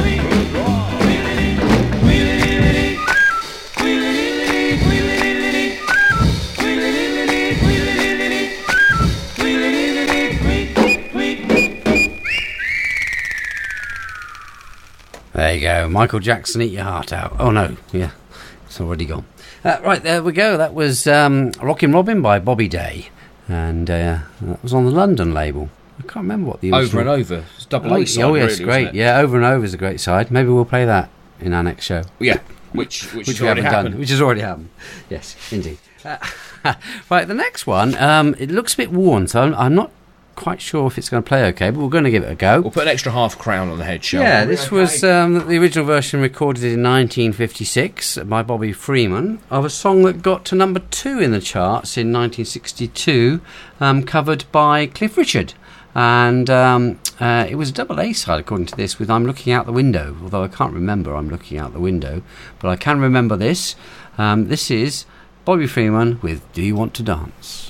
[SPEAKER 1] There you go, Michael Jackson, Eat Your Heart Out. Oh no, yeah, it's already gone. Uh, right, there we go. That was um, Rockin' Robin by Bobby Day, and uh, that was on the London label. I can't remember what the
[SPEAKER 4] Over and Over. It's double
[SPEAKER 1] oh,
[SPEAKER 4] A side.
[SPEAKER 1] Oh yes,
[SPEAKER 4] really,
[SPEAKER 1] great.
[SPEAKER 4] wasn't it?
[SPEAKER 1] Yeah, Over and Over is a great side. Maybe we'll play that in our next show.
[SPEAKER 4] Yeah, which which,
[SPEAKER 1] which
[SPEAKER 4] has
[SPEAKER 1] we
[SPEAKER 4] already
[SPEAKER 1] haven't
[SPEAKER 4] happened.
[SPEAKER 1] done, which has already happened. Yes, indeed. Uh, right, the next one. Um, it looks a bit worn, so I'm, I'm not quite sure if it's going to play okay, but we're going to give it a go.
[SPEAKER 4] We'll put an extra half crown on the head, shall
[SPEAKER 1] Yeah,
[SPEAKER 4] we?
[SPEAKER 1] this was um, the original version recorded in nineteen fifty-six by Bobby Freeman of a song that got to number two in the charts in nineteen sixty-two, um, covered by Cliff Richard. And um, uh, it was a double A side, according to this, with I'm Looking Out the Window, although I can't remember I'm Looking Out the Window, but I can remember this. Um, this is Bobby Freeman with Do You Want to Dance?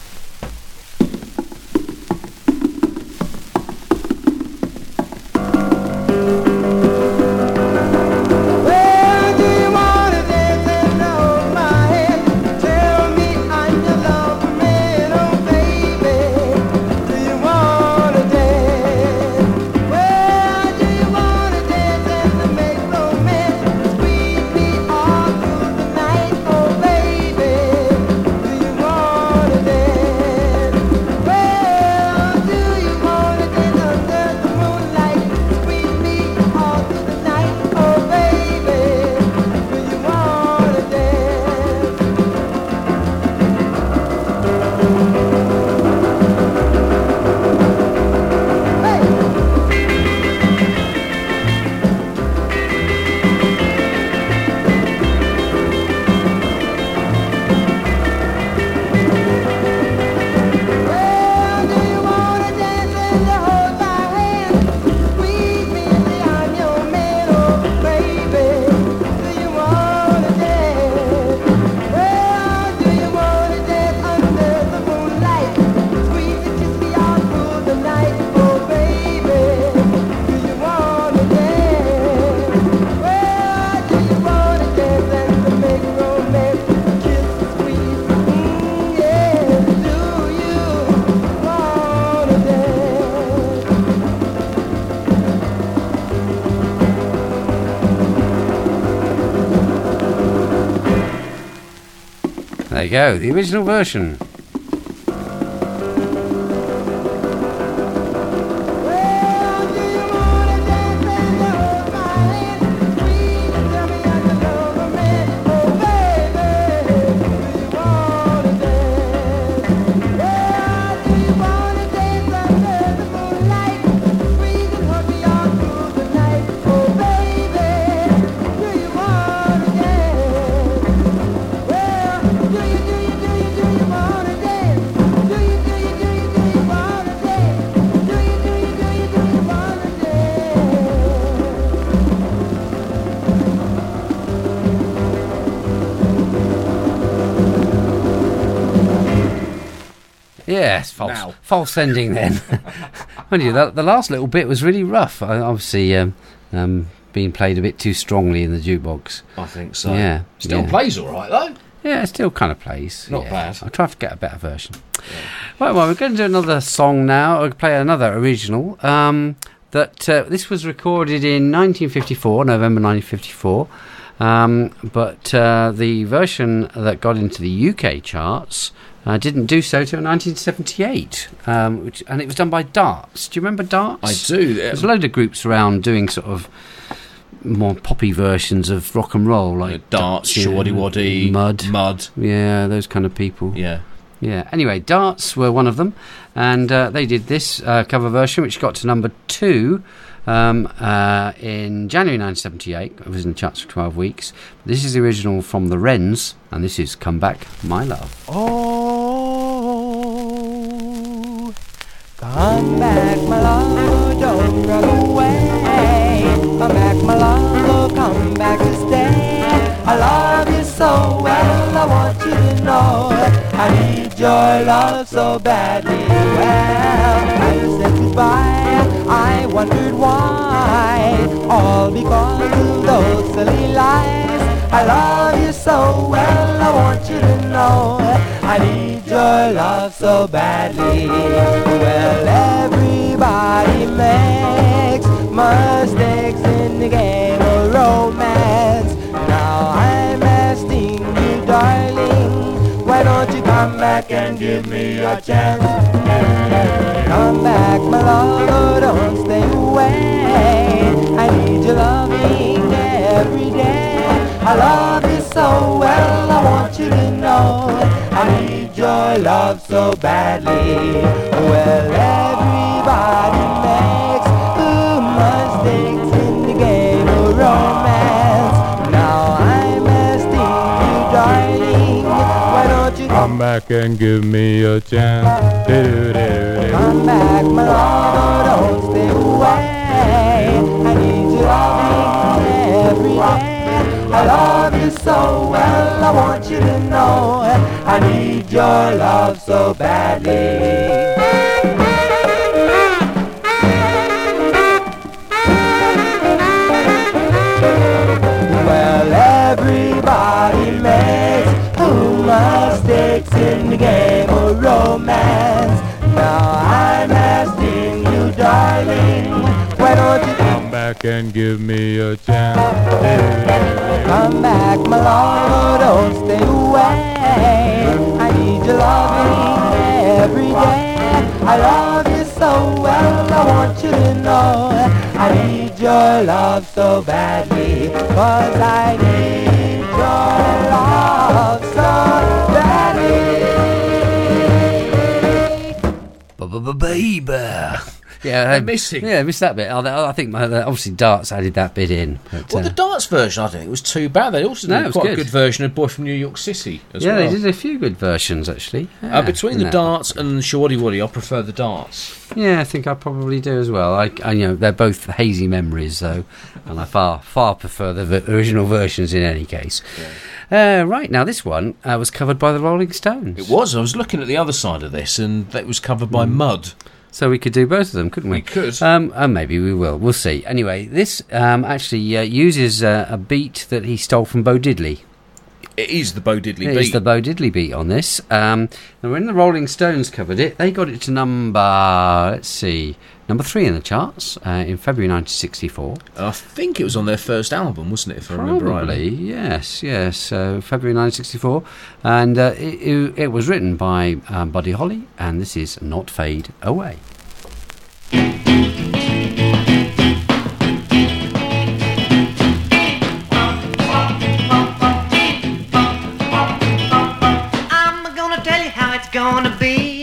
[SPEAKER 1] There you go, the original version. Yes, false,
[SPEAKER 4] now. false
[SPEAKER 1] ending then. Mind you, the, the last little bit was really rough. I, obviously, um, um, being played a bit too strongly in the jukebox.
[SPEAKER 4] I think so.
[SPEAKER 1] Yeah,
[SPEAKER 4] still
[SPEAKER 1] yeah.
[SPEAKER 4] plays all right though.
[SPEAKER 1] Yeah, it still kind of plays.
[SPEAKER 4] Not
[SPEAKER 1] yeah.
[SPEAKER 4] bad.
[SPEAKER 1] I'll try to get a better version. Yeah. Right, well, we're going to do another song now. I'll play another original. Um, that uh, this was recorded in nineteen fifty-four, November nineteen fifty-four. Um, but uh, the version that got into the U K charts uh, didn't do so till nineteen seventy-eight, um, which, and it was done by Darts. Do you remember Darts?
[SPEAKER 4] I do.
[SPEAKER 1] There's a load of groups around doing sort of more poppy versions of rock and roll, like
[SPEAKER 4] yeah, Darts,
[SPEAKER 1] yeah,
[SPEAKER 4] Shawty Waddy,
[SPEAKER 1] Mud,
[SPEAKER 4] Mud.
[SPEAKER 1] Yeah, those kind of people.
[SPEAKER 4] Yeah.
[SPEAKER 1] Yeah. Anyway, Darts were one of them, and uh, they did this uh, cover version, which got to number two um, uh, in January nineteen seventy-eight. It was in the charts for twelve weeks. This is the original from the Wrens, and this is "Come Back, My Love."
[SPEAKER 2] Oh, come back, my love, don't run away. Come back, my love, come back to stay. I love you so well, I want you to know I need your love so badly. Well, I said goodbye, I wondered why, all because of those silly lies. I love you so well, I want you to know I need your love so badly. Well, everybody makes mistakes in the game of romance. Now I'm asking you, darling, why don't you come back and give me a chance? Come back, my love, don't stay away. I need your loving every day. I love you so well, I want you to know I need your love so badly. Well, everybody makes the mistakes in the game of romance. Now I'm asking you, darling, why don't you
[SPEAKER 12] come back and give me a chance? Do-do-do-do.
[SPEAKER 2] Come back, my love, don't stay away. I need your loving every day. I love you so well, I want you to know I need your love so badly. Well, everybody makes mistakes in the game of romance. Now I'm asking you, darling, why don't you
[SPEAKER 12] come back and give me a chance?
[SPEAKER 2] Come back, my love, don't stay away. I need your loving every day. I love you so well, I want you to know I need your love so badly, 'cause I need your love so badly.
[SPEAKER 1] Baby. Yeah,
[SPEAKER 4] They're missing.
[SPEAKER 1] Yeah, I missed that bit. I, I think my, obviously Darts added that bit in. But,
[SPEAKER 4] Well,
[SPEAKER 1] uh,
[SPEAKER 4] the Darts version, I think, was too bad. They also
[SPEAKER 1] No,
[SPEAKER 4] did
[SPEAKER 1] it was
[SPEAKER 4] quite
[SPEAKER 1] good.
[SPEAKER 4] a good version of Boy from New York City as
[SPEAKER 1] yeah,
[SPEAKER 4] well.
[SPEAKER 1] they did a few good versions actually. Yeah,
[SPEAKER 4] Uh, between the
[SPEAKER 1] in that.
[SPEAKER 4] Darts and Shawaddy Waddy, I prefer the Darts.
[SPEAKER 1] Yeah, I think I probably do as well. I, I you know, they're both hazy memories though, and I far far prefer the v- original versions in any case. Uh, right now, this one uh, was covered by the Rolling Stones.
[SPEAKER 4] It was. I was looking at the other side of this, and that was covered by Mud.
[SPEAKER 1] So we could do both of them, couldn't we?
[SPEAKER 4] We could.
[SPEAKER 1] Um, and maybe we will. We'll see. Anyway, this um, actually uh, uses uh, a beat that he stole from Bo Diddley.
[SPEAKER 4] It is the Bo Diddley
[SPEAKER 1] It
[SPEAKER 4] beat.
[SPEAKER 1] is the Bo Diddley beat on this. Um, now, when the Rolling Stones covered it, they got it to number, let's see, number three in the charts uh, in February nineteen sixty-four.
[SPEAKER 4] I think it was on their first album, wasn't it, if I remember
[SPEAKER 1] Probably,
[SPEAKER 4] rightly?
[SPEAKER 1] yes, yes. So February nineteen sixty-four, and uh, it, it, it was written by um, Buddy Holly, and this is Not Fade Away.
[SPEAKER 13] I'm gonna tell you how it's gonna be.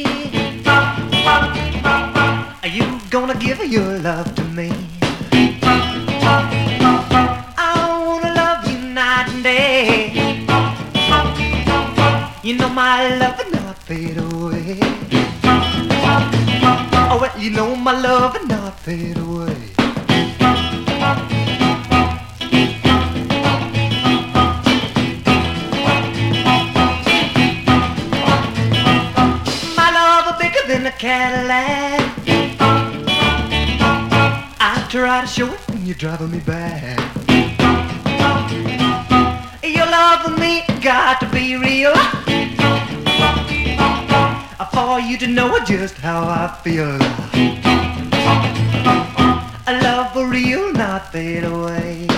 [SPEAKER 13] Are you gonna give your love to me? I wanna love you night and day. You know my love will not fade away. Oh well, you know my love will not fade away. My love is bigger than a Cadillac. I try to show it when you're driving me back. Your love with me got to be real, for you to know just how I feel. A love for real, not fade away.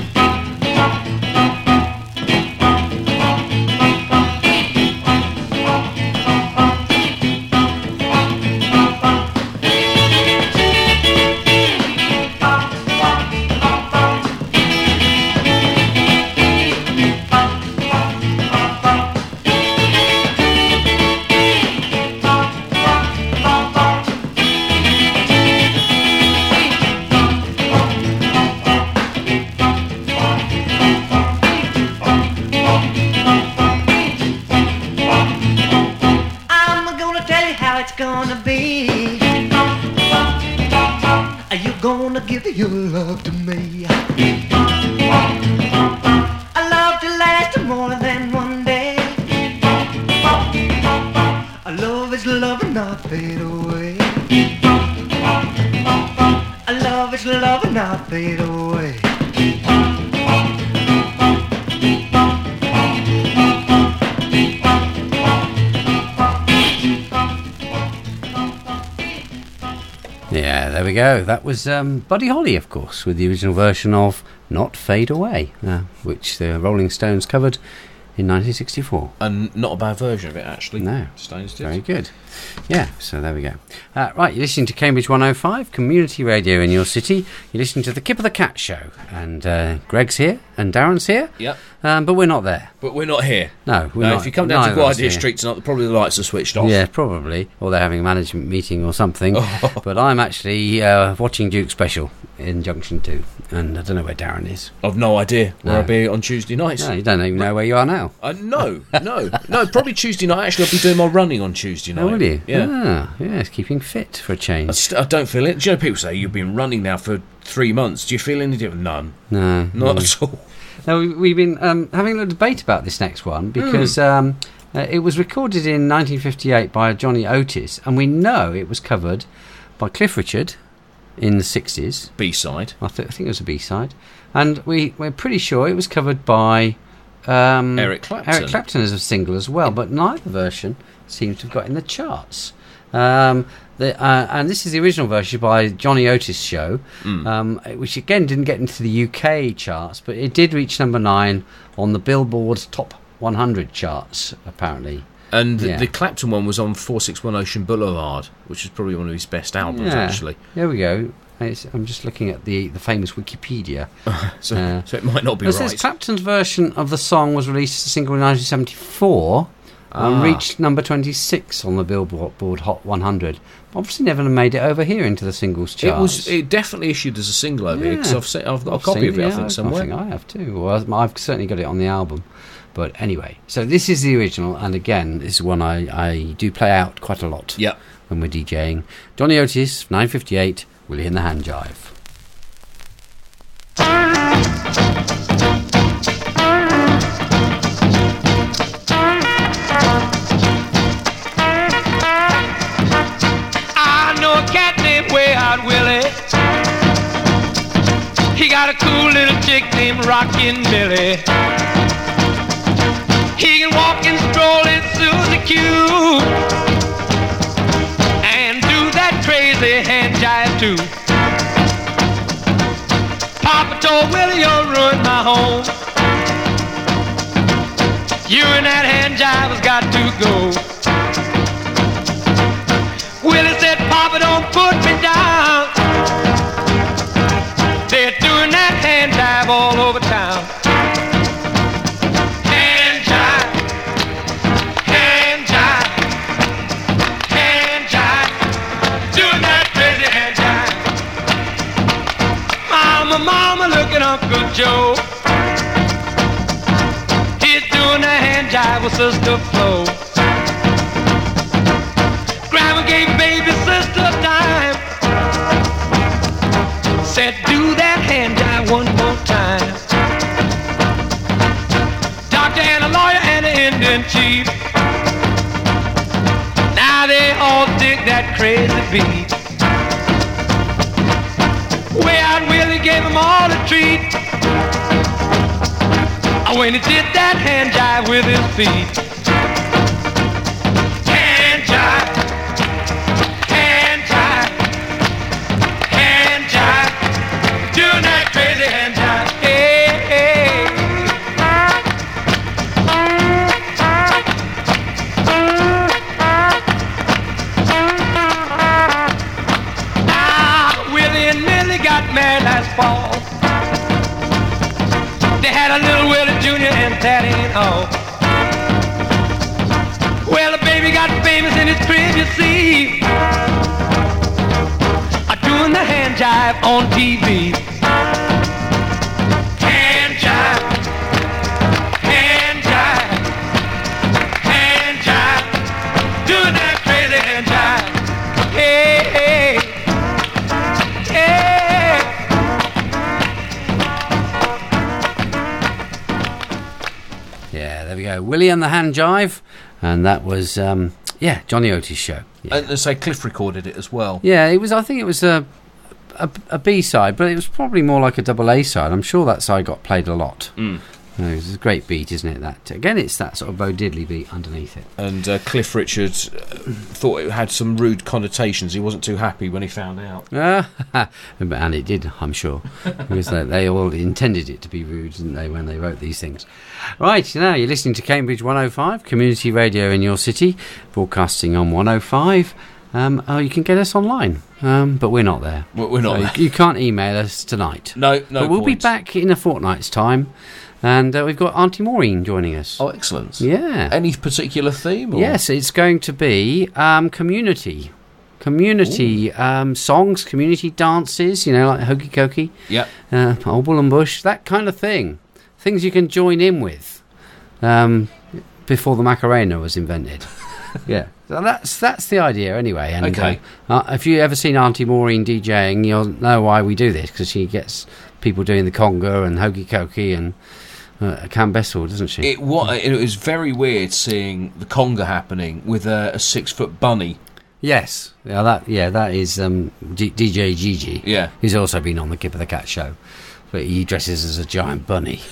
[SPEAKER 13] I'm gonna tell you how it's gonna be. Are you gonna give your love to me? A love to last more than one day. A love is love and not fade away. A love is love and not fade away.
[SPEAKER 1] Yeah, there we go. That was um, Buddy Holly, of course, with the original version of Not Fade Away, uh, which the Rolling Stones covered in nineteen sixty-four.
[SPEAKER 4] And not a bad version of it, actually.
[SPEAKER 1] No.
[SPEAKER 4] Stones did.
[SPEAKER 1] Very good. Yeah, so there we go. Uh, right, you're listening to Cambridge one oh five, community radio in your city. You're listening to the Kip of the Cat Show, and uh, Greg's here, and Darren's here.
[SPEAKER 4] Yep.
[SPEAKER 1] Um, but we're not there.
[SPEAKER 4] But we're not here.
[SPEAKER 1] No, we're
[SPEAKER 4] no,
[SPEAKER 1] not.
[SPEAKER 4] If you come down
[SPEAKER 1] Neither
[SPEAKER 4] to
[SPEAKER 1] of us
[SPEAKER 4] Gwydir
[SPEAKER 1] here.
[SPEAKER 4] Street tonight, probably the lights are switched off.
[SPEAKER 1] Yeah, probably. Or they're having a management meeting or something.
[SPEAKER 4] Oh.
[SPEAKER 1] But I'm actually uh, watching Duke Special in Junction two. And I don't know where Darren is.
[SPEAKER 4] I've no idea where
[SPEAKER 1] No.
[SPEAKER 4] I'll be on Tuesday nights.
[SPEAKER 1] No, you don't even know where you are now.
[SPEAKER 4] Uh, no, no, no. Probably Tuesday night. Actually, I'll be doing my running on Tuesday night.
[SPEAKER 1] Oh, will you?
[SPEAKER 4] Yeah.
[SPEAKER 1] Ah, yes, keeping fit for a
[SPEAKER 4] I,
[SPEAKER 1] change.
[SPEAKER 4] st- I don't feel it. Do you know people say you've been running now for three months? Do you feel any different? None.
[SPEAKER 1] No.
[SPEAKER 4] Not
[SPEAKER 1] no.
[SPEAKER 4] at all.
[SPEAKER 1] Now, we- we've been um, having a little debate about this next one because
[SPEAKER 4] Hmm.
[SPEAKER 1] um, uh, it was recorded in nineteen fifty-eight by Johnny Otis, and we know it was covered by Cliff Richard in the sixties.
[SPEAKER 4] B-side.
[SPEAKER 1] I, th- I think it was a B-side. And we, we're pretty sure it was covered by um,
[SPEAKER 4] Eric Clapton.
[SPEAKER 1] Eric Clapton as a single as well, but neither version seems to have got in the charts. Um, the, uh, and this is the original version by Johnny Otis Show,
[SPEAKER 4] Mm.
[SPEAKER 1] um, which again didn't get into the U K charts, but it did reach number nine on the Billboard Top one hundred charts, apparently.
[SPEAKER 4] And the,
[SPEAKER 1] Yeah.
[SPEAKER 4] the Clapton one was on four sixty-one Ocean Boulevard, which is probably one of his best albums,
[SPEAKER 1] Yeah.
[SPEAKER 4] actually.
[SPEAKER 1] There we go. It's, I'm just looking at the, the famous Wikipedia.
[SPEAKER 4] so,
[SPEAKER 1] Uh,
[SPEAKER 4] so it might not be
[SPEAKER 1] It
[SPEAKER 4] right.
[SPEAKER 1] says Clapton's version of the song was released as a single in nineteen seventy-four and
[SPEAKER 4] Ah.
[SPEAKER 1] reached number twenty-six on the Billboard Hot one hundred. Obviously never made it over here into the singles charts.
[SPEAKER 4] It was it definitely issued as a single over here, 'cause
[SPEAKER 1] Yeah.
[SPEAKER 4] I've, se- I've got a
[SPEAKER 1] I've
[SPEAKER 4] copy
[SPEAKER 1] seen
[SPEAKER 4] of it, I
[SPEAKER 1] yeah,
[SPEAKER 4] think, somewhere.
[SPEAKER 1] I think I have too. Well, I've certainly got it on the album. But anyway, so this is the original, and again, this is one I, I do play out quite a lot
[SPEAKER 4] Yep.
[SPEAKER 1] when we're DJing. Johnny Otis, nine fifty-eight, Willie and the Hand Jive.
[SPEAKER 14] I know a cat named Way Out Willie. He got a cool little chick named Rockin' Millie. He can walk and stroll in Susie Q and do that crazy hand jive too. Papa told Willie, you'll ruin my home. You and that hand jive has got to go. Willie said, Papa, don't put me down. They're doing that hand jive all over town. Hand jive, hand jive, hand jive, doing that crazy hand jive. Mama, mama, look at Uncle Joe. He's doing that hand jive with Sister Flo. Grandma gave baby sister time. Said, do that hand jive one more time. Doctor and a lawyer and an Indian chief. Now they all dig that crazy beat. Way Out Willie gave them all a treat. When he did that hand jive with his feet. Hand jive. Hand jive. Hand jive. Doing that crazy hand jive. Hey, hey. Ah, Willie and Millie got married last fall. They had a little Willie Junior and that ain't all. Well, the baby got famous in his crib, you see. A doing the hand jive on T V. Hand jive. Hand jive. Hand jive. Doing that crazy hand jive. Hey, hey. Hey.
[SPEAKER 1] Yeah, there we go. Willie and the Hand Jive. And that was, um, yeah, Johnny Otis Show. Yeah.
[SPEAKER 4] And they say Cliff recorded it as well.
[SPEAKER 1] Yeah, it was. I think it was a, a a B side, but it was probably more like a double A side. I'm sure that side got played a lot.
[SPEAKER 4] Mm.
[SPEAKER 1] You know, it's a great beat, isn't it? That again, it's that sort of Bo Diddley beat underneath it.
[SPEAKER 4] And uh, Cliff Richard uh, thought it had some rude connotations. He wasn't too happy when he found out.
[SPEAKER 1] And it did, I'm sure, because they, they all intended it to be rude, didn't they, when they wrote these things? Right, now you're listening to Cambridge one oh five, community radio in your city, broadcasting on one oh five Um, oh, you can get us online, um, but we're not there.
[SPEAKER 4] Well, we're not
[SPEAKER 1] So
[SPEAKER 4] there.
[SPEAKER 1] You, you can't email us tonight.
[SPEAKER 4] No, no.
[SPEAKER 1] But we'll be
[SPEAKER 4] point.
[SPEAKER 1] back in a fortnight's time, and uh, we've got Auntie Maureen joining us.
[SPEAKER 4] Oh, excellent.
[SPEAKER 1] Yeah.
[SPEAKER 4] Any particular theme? Or?
[SPEAKER 1] Yes, it's going to be um, community. Community um, songs, community dances, you know, like Hokey Cokey,
[SPEAKER 4] Yep.
[SPEAKER 1] uh, Old Bull and Bush, that kind of thing. Things you can join in with um, before the Macarena was invented. Yeah, so that's that's the idea anyway. And
[SPEAKER 4] Okay.
[SPEAKER 1] uh, uh, if you ever seen Auntie Maureen DJing, you'll know why we do this, because she gets people doing the conga and Hokey Cokey and uh, Cam Bessel, doesn't she?
[SPEAKER 4] It, wa- it was very weird seeing the conga happening with a, a six-foot bunny.
[SPEAKER 1] Yes, yeah, that yeah, that is um, D- DJ Gigi.
[SPEAKER 4] Yeah.
[SPEAKER 1] Who's also been on the Kip of the Cat show, but he dresses as a giant bunny.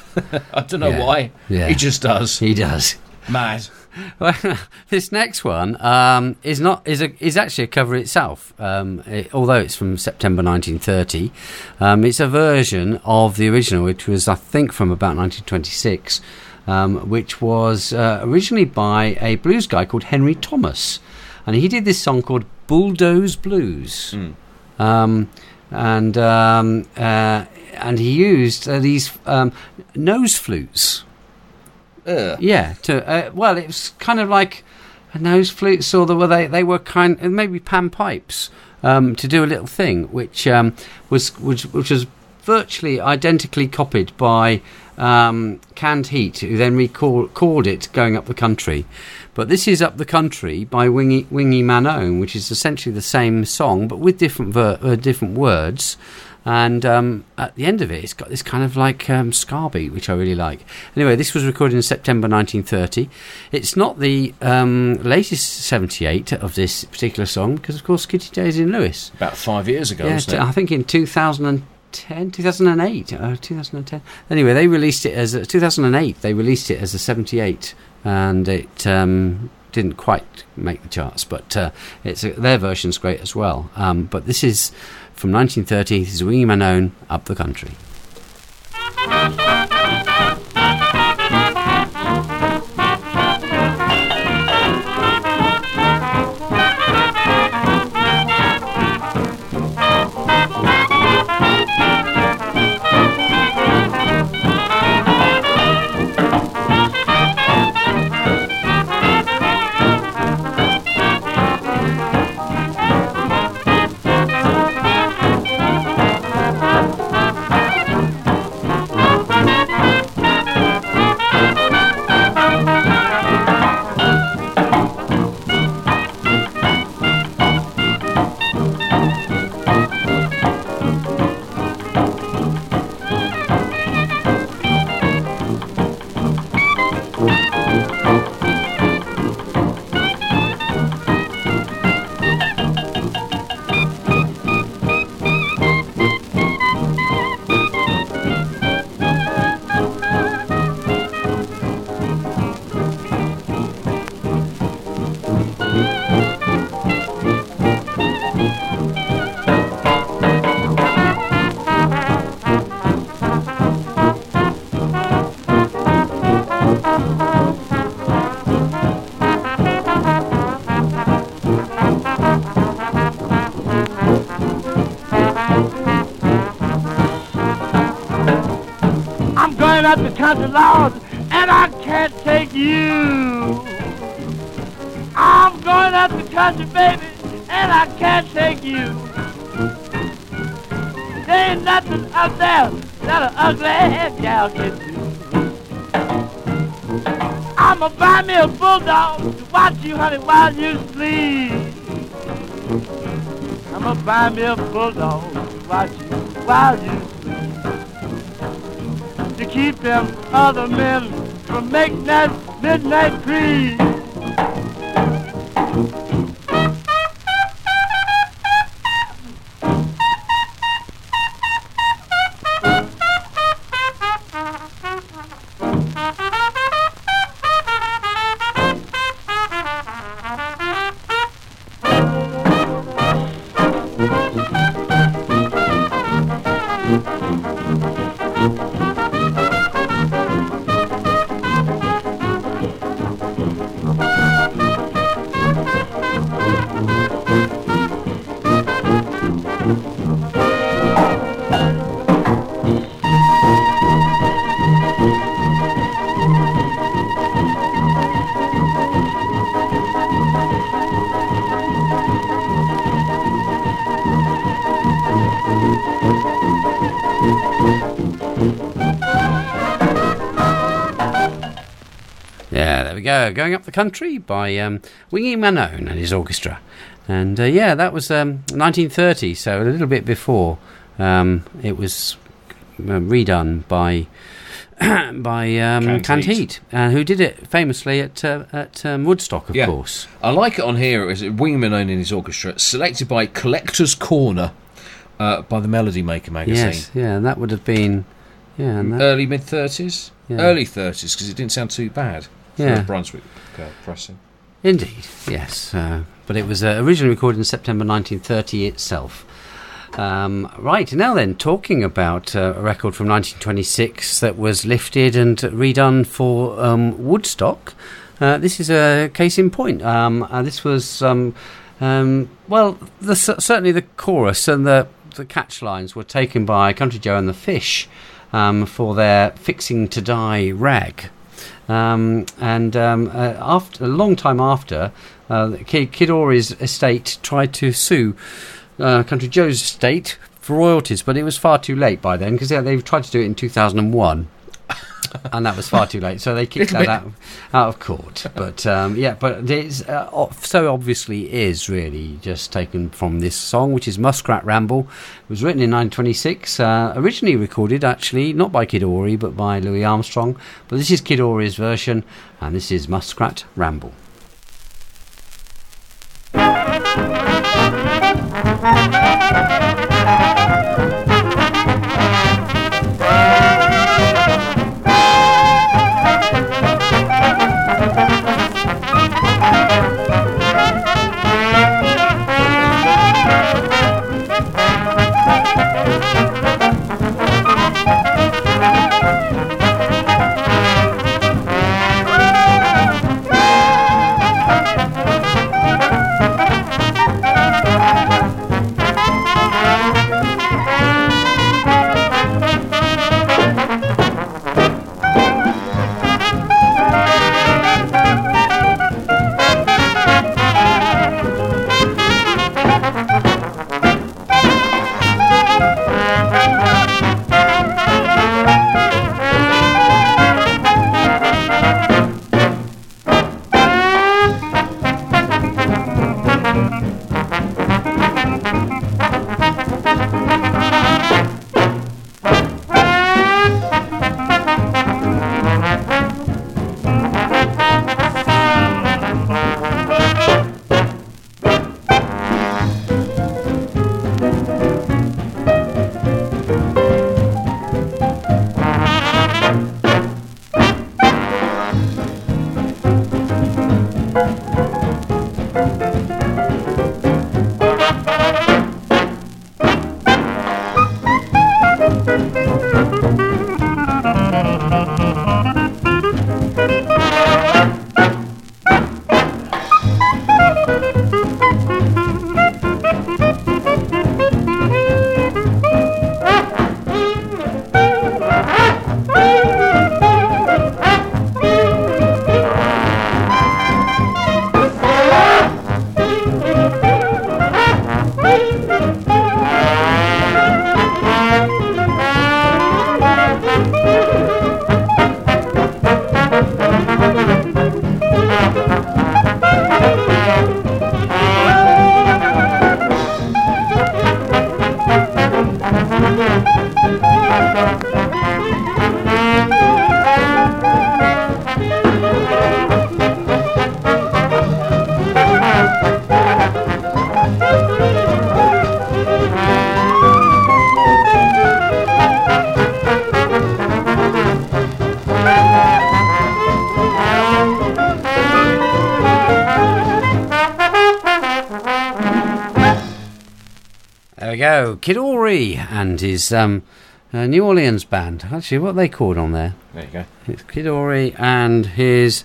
[SPEAKER 4] I don't know
[SPEAKER 1] Yeah.
[SPEAKER 4] why.
[SPEAKER 1] Yeah.
[SPEAKER 4] He just does.
[SPEAKER 1] He does.
[SPEAKER 4] Mad.
[SPEAKER 1] Well, this next one um, is not is a is actually a cover itself. Um, it, although it's from September nineteen thirty, um, it's a version of the original, which was I think from about nineteen twenty-six, um, which was uh, originally by a blues guy called Henry Thomas, and he did this song called Bulldoze Blues,
[SPEAKER 4] Mm.
[SPEAKER 1] um, and um, uh, and he used uh, these um, nose flutes.
[SPEAKER 4] Ugh.
[SPEAKER 1] Yeah, to uh, well, it was kind of like a nose flutes, or the were they they were kind maybe pan pipes um, to do a little thing, which um, was which which was virtually identically copied by um, Canned Heat, who then recalled it Going Up the Country. But this is Up the Country by Wingy Wingy Manone, which is essentially the same song but with different ver- uh, different words. And um, at the end of it, it's got this kind of like um, ska beat, which I really like. Anyway, this was recorded in September nineteen thirty. It's not the um, latest seventy-eight of this particular song, because, of course, Kitty Daisy and Lewis.
[SPEAKER 4] About five years ago,
[SPEAKER 1] Yeah,
[SPEAKER 4] wasn't
[SPEAKER 1] t-
[SPEAKER 4] it?
[SPEAKER 1] I think in two thousand ten, two thousand eight, uh, two thousand ten. Anyway, they released it as a, two thousand eight. They released it as a seventy-eight, and it um, didn't quite make the charts. But uh, it's a, their version's great as well. Um, but this is from nineteen thirty. This is Wingy Manone, Up the Country.
[SPEAKER 14] I'm going up the country, Lord, and I can't take you. I'm going up the country, baby, and I can't take you. There ain't nothing up there that an ugly gal can do. I'ma buy me a bulldog to watch you, honey, while you sleep. I'ma buy me a bulldog to watch you while you sleep. To keep them other men from making that midnight creep.
[SPEAKER 1] Yeah, there we go. Going Up the Country by um, Wingy Manone and his orchestra. And uh, yeah, that was um, nineteen thirty, so a little bit before um, it was uh, redone by by um,
[SPEAKER 4] Canned
[SPEAKER 1] Canned
[SPEAKER 4] Heat.
[SPEAKER 1] Heat, uh, who did it famously at uh, at um, Woodstock, of
[SPEAKER 4] Yeah.
[SPEAKER 1] course.
[SPEAKER 4] I like it on here. Is it Wingy Manone in his orchestra, selected by Collector's Corner uh, by the Melody Maker magazine.
[SPEAKER 1] Yes, yeah, and that would have been yeah, and that,
[SPEAKER 4] Early mid thirties,
[SPEAKER 1] Yeah.
[SPEAKER 4] early thirties, because it didn't sound too bad. For
[SPEAKER 1] Yeah.
[SPEAKER 4] a Brunswick uh, pressing.
[SPEAKER 1] Indeed, yes. Uh, but it was uh, originally recorded in September nineteen thirty itself. Um, right, now then, talking about uh, a record from nineteen twenty-six that was lifted and redone for um, Woodstock. Uh, this is a case in point. Um, uh, this was, um, um, well, the, certainly the chorus and the, the catch lines were taken by Country Joe and the Fish um, for their Fixing to Die rag. Um, and um, uh, after a long time after, uh, Kid, Kid Ory's estate tried to sue uh, Country Joe's estate for royalties, but it was far too late by then because they, they tried to do it in two thousand one. And that was far too late, so they kicked that out, out of court. But um, yeah, but it's uh, o- so obviously is really just taken from this song, which is Muskrat Ramble. It was written in nineteen twenty-six, uh, originally recorded actually not by Kid Ory but by Louis Armstrong. But this is Kid Ory's version, and this is Muskrat Ramble. Go Kid Ory and his um, uh, New Orleans band. Actually, what are they called on there?
[SPEAKER 4] There you go.
[SPEAKER 1] It's Kid Ory and his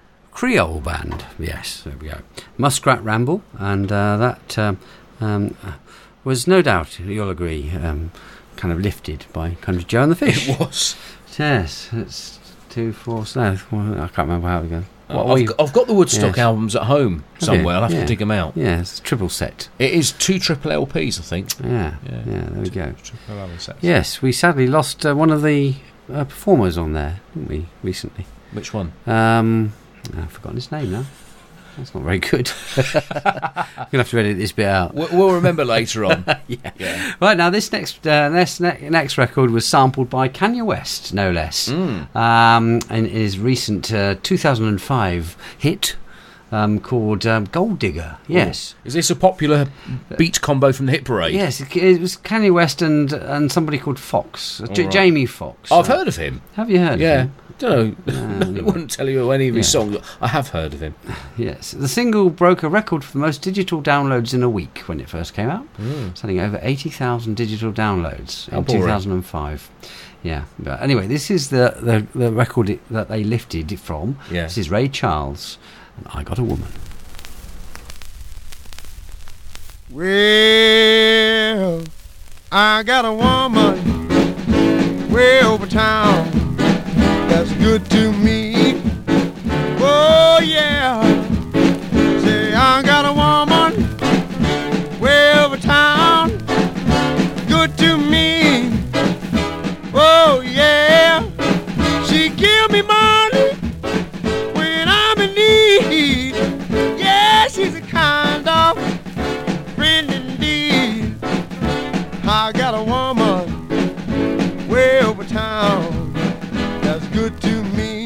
[SPEAKER 1] Creole band. Yes, there we go. Muskrat Ramble, and uh, that um, um, was no doubt, you'll agree, um, kind of lifted by Country Joe and the Fish.
[SPEAKER 4] It was.
[SPEAKER 1] Yes, it's two, four, no, I can't remember how to go.
[SPEAKER 4] What I've, got, I've got the Woodstock
[SPEAKER 1] yes.
[SPEAKER 4] albums at home
[SPEAKER 1] Have
[SPEAKER 4] somewhere.
[SPEAKER 1] you?
[SPEAKER 4] I'll have
[SPEAKER 1] yeah.
[SPEAKER 4] to dig them out.
[SPEAKER 1] Yeah, it's a triple set.
[SPEAKER 4] It is two triple L Ps, I think.
[SPEAKER 1] Yeah, yeah, yeah there we go.
[SPEAKER 4] Triple album sets.
[SPEAKER 1] Yes, we sadly lost uh, one of the uh, performers on there, didn't we, recently?
[SPEAKER 4] Which one?
[SPEAKER 1] Um, I've forgotten his name now. That's not very good. I'm going to have to edit this bit out.
[SPEAKER 4] We'll, we'll remember later on.
[SPEAKER 1] yeah.
[SPEAKER 4] yeah.
[SPEAKER 1] Right, now this next uh, this ne- next record was sampled by Kanye West, no less,
[SPEAKER 4] Mm.
[SPEAKER 1] um, in his recent uh, two thousand five hit um, called um, Gold Digger. Yes.
[SPEAKER 4] Is this a popular beat combo from the Hit Parade?
[SPEAKER 1] Yes, it, it was Kanye West and and somebody called Fox, J-
[SPEAKER 4] right.
[SPEAKER 1] Jamie Fox.
[SPEAKER 4] I've heard of him.
[SPEAKER 1] Have you heard
[SPEAKER 4] Yeah.
[SPEAKER 1] of him?
[SPEAKER 4] Don't know.
[SPEAKER 1] Uh,
[SPEAKER 4] I wouldn't tell you any of his
[SPEAKER 1] Yeah.
[SPEAKER 4] songs. I have heard of him.
[SPEAKER 1] Yes, the single broke a record for the most digital downloads in a week when it first came out,
[SPEAKER 4] Mm.
[SPEAKER 1] selling over eighty thousand digital downloads
[SPEAKER 4] How
[SPEAKER 1] in
[SPEAKER 4] boring.
[SPEAKER 1] two thousand five. Yeah, but anyway, this is the, the, the record it, that they lifted it from.
[SPEAKER 4] Yeah.
[SPEAKER 1] This is Ray Charles, and I Got a Woman.
[SPEAKER 3] Well, I got a woman way over town that's good to me. Oh yeah, say I got a woman way over town, good to me. Oh yeah, she give me money when I'm in need. Yeah, she's a kind of friend indeed. I got a woman way over town that's good to me.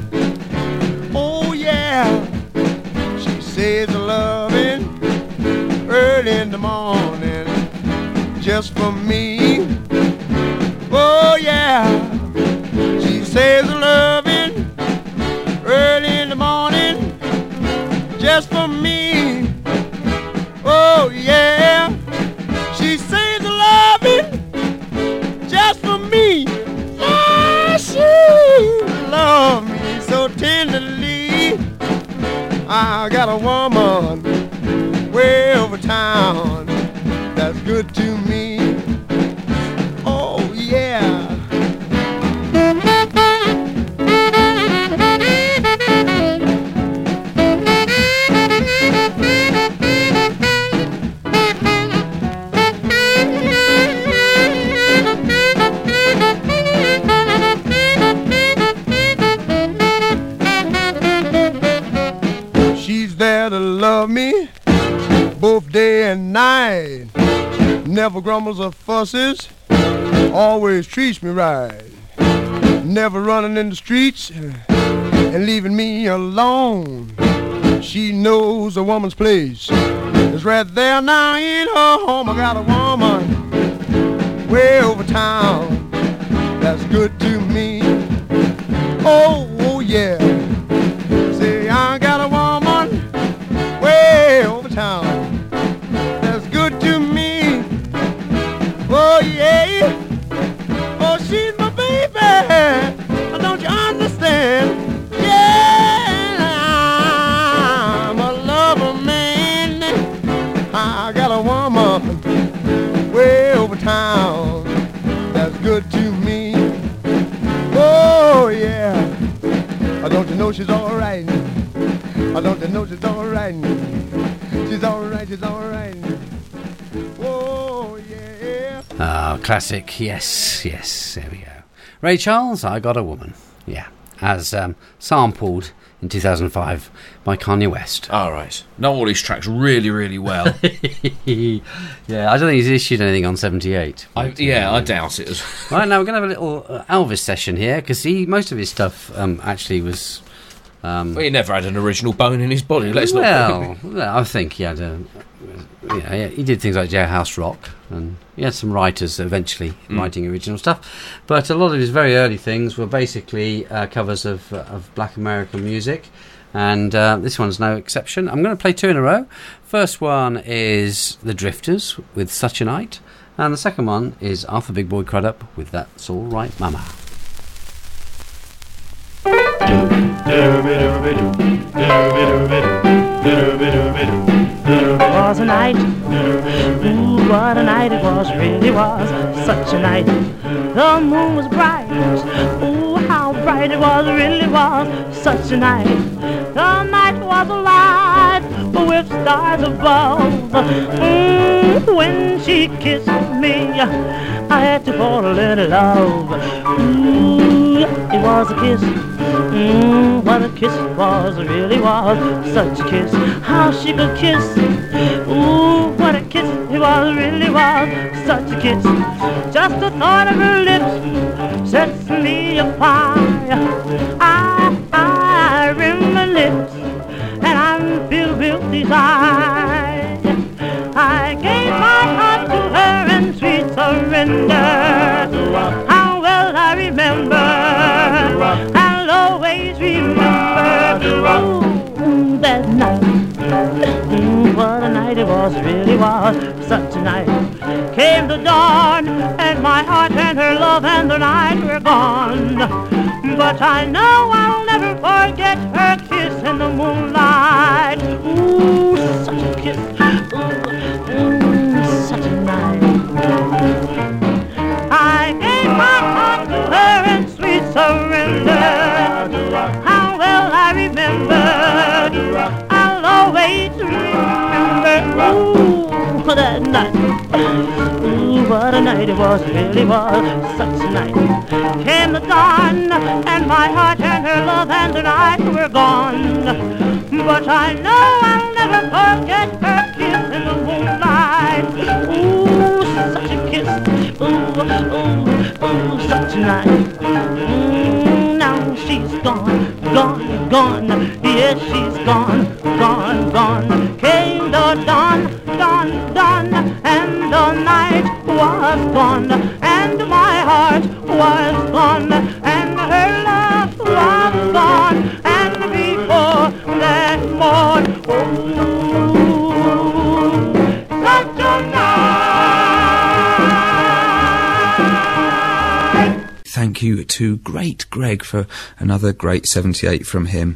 [SPEAKER 3] Oh yeah, she says a loving early in the morning just for me. Oh yeah, she says a loving early in the morning just for me. Oh yeah, she says a loving just for me. Yeah, she loves me so tenderly. I got a woman way over town that's good to me. Oh yeah. She's there to love me both day and night. Never grumbles or fusses, always treats me right. Never running in the streets and leaving me alone. She knows a woman's place is right there now in her home. I got a woman way over town that's good to me. Oh, oh yeah. Say I got a woman way over town that's good to me. Oh yeah. Oh, she's my baby. Don't you understand? Yeah, I'm a lover man. I got a woman way over town that's good to me. Oh yeah. I don't you know she's all right. I don't you know she's all right. She's all right. She's all right. Oh yeah.
[SPEAKER 1] Ah, classic. Yes, yes. There we go. Ray Charles, I Got a Woman. Yeah, as um, sampled in two thousand five by Kanye West.
[SPEAKER 4] All right. Know all these tracks really, really well.
[SPEAKER 1] Yeah, I don't think he's issued anything on seventy-eight.
[SPEAKER 4] I, yeah, I doubt it. As
[SPEAKER 1] Right, now we're going to have a little uh, Elvis session here, because he most of his stuff um, actually was... Um,
[SPEAKER 4] well, he never had an original bone in his body. Let's
[SPEAKER 1] well,
[SPEAKER 4] not.
[SPEAKER 1] well, I think he had a... You know, he- he did things like Jailhouse Rock, and he had some writers eventually
[SPEAKER 4] Mm.
[SPEAKER 1] writing original stuff. But a lot of his very early things were basically uh, covers of, uh, of black American music, and uh, this one's no exception. I'm going to play two in a row. First one is The Drifters with Such a Night, and the second one is Arthur Big Boy Crudup with That's All Right Mama.
[SPEAKER 5] Was a night, ooh, what a night it was, really was, such a night. The moon was bright, ooh, how bright it was, really was, such a night. The night was alive with stars above. Mm, when she kissed me, I had to fall in love. Ooh, it was
[SPEAKER 15] was a kiss. Mmm, what a kiss it was, it really was. Such a kiss, how she could kiss. Ooh, what a kiss it was, really was. Such a kiss, just the thought of her lips sets me afire. I, I remember lips, and I'm filled with desire. I gave my heart to her in sweet surrender. How well I remember, I'll always remember. Ooh, that night, mm, what a night it was, it really was. Such a night. Came the dawn, and my heart and her love and the night were gone. But I know I'll never forget her kiss in the moonlight. Ooh, such a kiss. Ooh, ooh, such a night. I gave my heart to her in sweet surrender. How well I remember, I'll always remember. Ooh, that night. Ooh, what a night it was, it really was. Such a night. Came the dawn, and my heart and her love and the night were gone. But I know I'll never forget her kiss in the moonlight. Ooh, such a kiss. Ooh, ooh, ooh, such a night. Mm, now she's gone, gone, gone. Yes, she's gone, gone, gone. Came the dawn, dawn, dawn, and the night was gone, and my heart was gone, and her love was gone, and before that morn, oh, such a night.
[SPEAKER 16] Thank you to Great Greg for another great seventy-eight from him.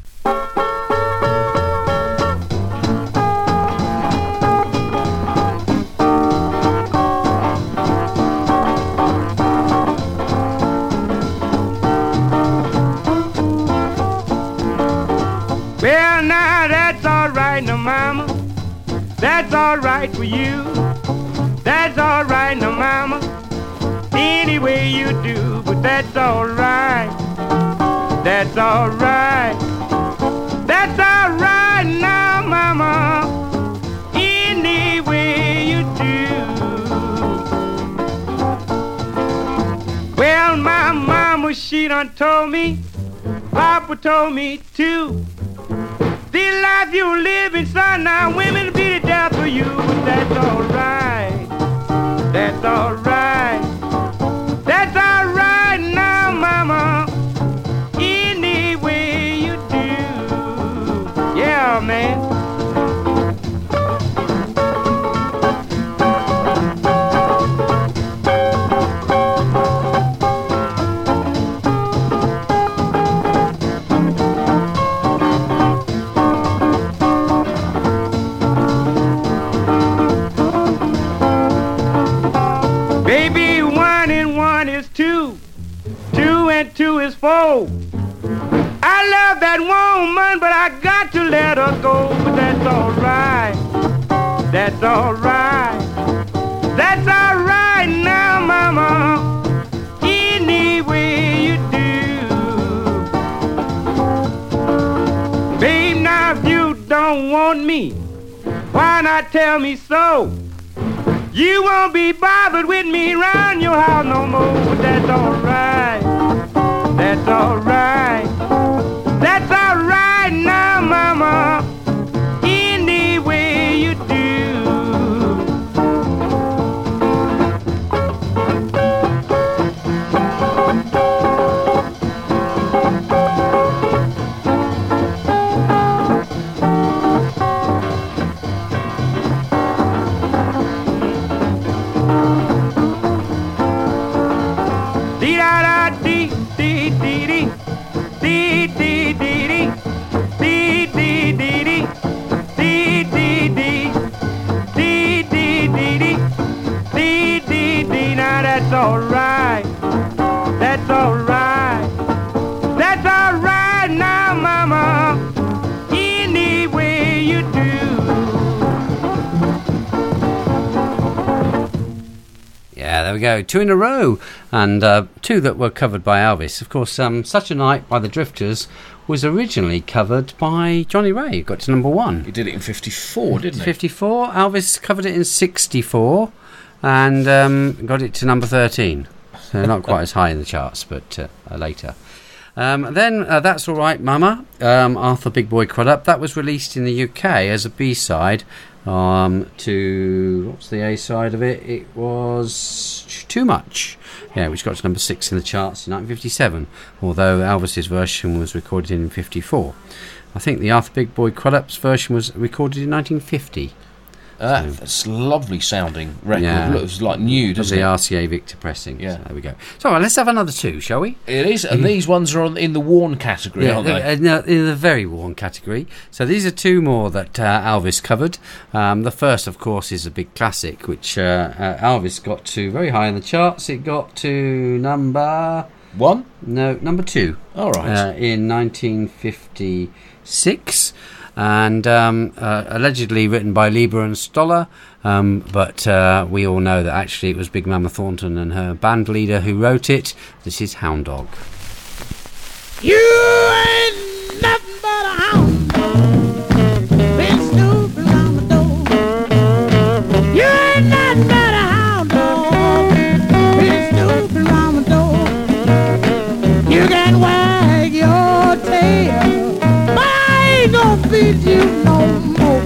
[SPEAKER 7] Well, now that's all right, now, mama. That's all right for you. That's all right, now, mama. Any way you do, but that's all right. That's all right. That's all right now, mama. Any way you do. Well, my mama, she done told me, Papa told me too. The life you living, son, now women be the death for you, but that's all right. That's all right. That's all right now, mama. Any way you do. Yeah, man. Two is four. I love that woman, but I got to let her go. But that's all right. That's all right. That's all right now, mama. Any way you do. Babe, now if you don't want me, why not tell me so? You won't be bothered with me around your house no more. But that's all right. That's all right. That's all right now, mama. Any way you do. Dee-da-da-dee. Dee dee dee, dee dee dee dee, dee dee dee dee, dee dee dee, dee dee dee, dee dee dee. Now that's all right, that's all right, that's all right now, mama. Any way you do.
[SPEAKER 1] Yeah, there we go. Two in a row. And uh, two that were covered by Elvis. Of course, um, Such a Night by the Drifters was originally covered by Johnny Ray. Got to number one.
[SPEAKER 4] He did it in fifty-four, didn't he?
[SPEAKER 1] fifty-four. Elvis covered it in sixty-four and um, got it to number thirteen. So not quite as high in the charts, but uh, later. Um, then uh, That's All Right Mama, um, Arthur Big Boy Crudup. That was released in the U K as a B-side um, to... What's the A-side of it? It was Too Much. Yeah, which got to number six in the charts in nineteen fifty-seven, although Elvis's version was recorded in fifty-four. I think the Arthur Big Boy Crudup's version was recorded in nineteen fifty.
[SPEAKER 4] Uh, so, that's lovely sounding record.
[SPEAKER 1] Yeah.
[SPEAKER 4] Look, it was like new, doesn't
[SPEAKER 1] the
[SPEAKER 4] it?
[SPEAKER 1] R C A Victor pressing. Yeah, so there we go. So right, let's have another two, shall we?
[SPEAKER 4] It is, and these ones are on, in the worn category,
[SPEAKER 1] yeah,
[SPEAKER 4] aren't they?
[SPEAKER 1] Uh, no, in the very worn category. So these are two more that uh, Elvis covered. Um, the first, of course, is a big classic, which uh, uh, Elvis got to very high in the charts. It got to number
[SPEAKER 4] one.
[SPEAKER 1] No, number two.
[SPEAKER 4] All right.
[SPEAKER 1] Uh, in nineteen fifty-six. And um, uh, allegedly written by Lieber and Stoller, um, but uh, we all know that actually it was Big Mama Thornton and her band leader who wrote it. This is Hound Dog.
[SPEAKER 7] You ain't nothing but a hound dog, been snooping around the door. You ain't nothing but a hound dog, been snooping around the door. You can wag your tail, but I ain't gonna feed you no more.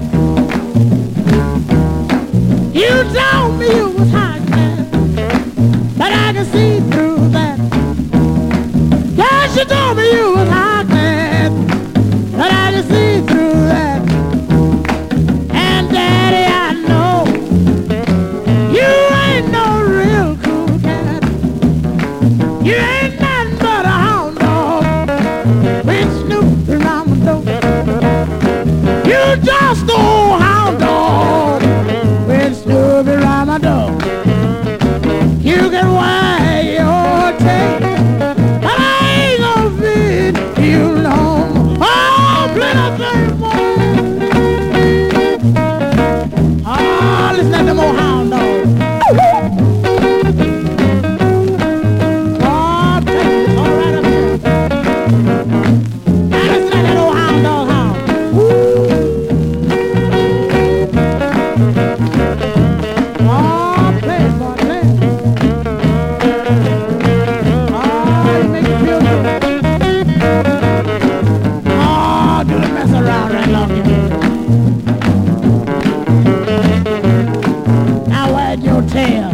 [SPEAKER 7] You told me you was hot, man, but I can see through that. Yes, you told me you was hot, man, but I can see through that. And Daddy, I know you ain't no real cool cat. You ain't nothing but a hound dog, been snooping around the door. You just the old hound dog, been snooping around my door. You can wag your tail, but I ain't gonna feed you no more. Oh, play that thing more. Oh, listen to them old hound dogs. Oh, take this all right up here. Now listen to that old hound dog hound. Oh, play it, boy, play it. Oh, you make me feel good. Oh, do the mess around right long you do. Now wag your tail.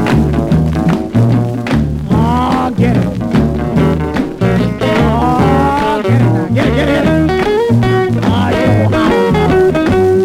[SPEAKER 7] Oh, get it. Oh, get it now. Get it, get it, get it. Oh, you hound dog.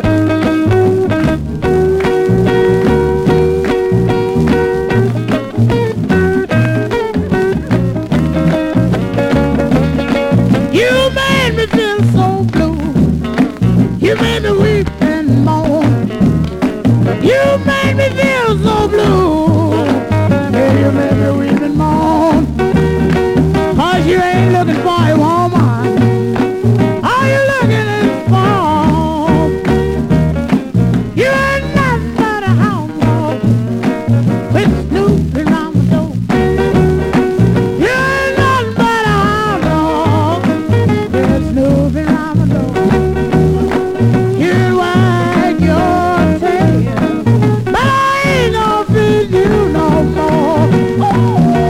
[SPEAKER 7] You made me feel so blue. You made me weep and moan. You made me feel so blue. Yeah, you made me weep and moan. Cause you ain't looking for a woman. All you looking is for. You ain't nothing but a hound dog with Snoopy around the door. You ain't nothing but a hound dog with Snoopy around the door. You wag your tail, but I ain't gonna feed you no more.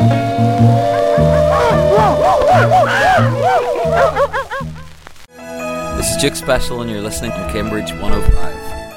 [SPEAKER 17] This is Jick Special, and you're listening to Cambridge one oh five.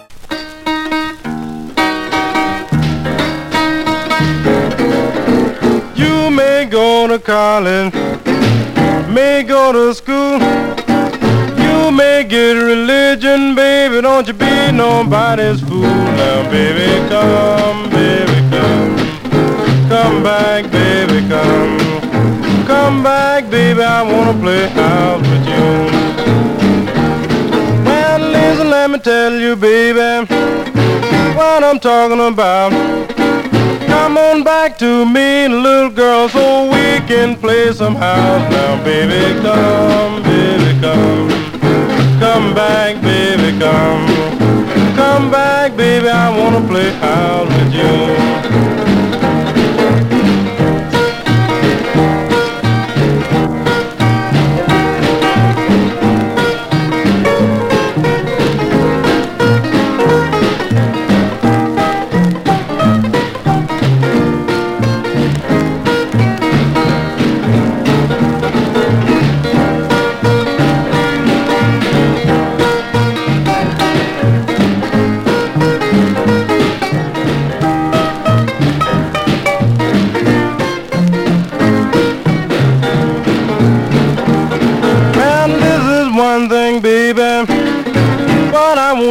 [SPEAKER 3] You may go to college, may go to school. You may get religion, baby, don't you be nobody's fool. Now, baby, come, baby, come. Come back, baby, come. Come back, baby, I wanna play house with you. Well, listen, let me tell you, baby, what I'm talking about. Come on back to me, little girl, so we can play some house. Now, baby, come, baby, come. Come back, baby, come. Come back, baby, I wanna play house with you.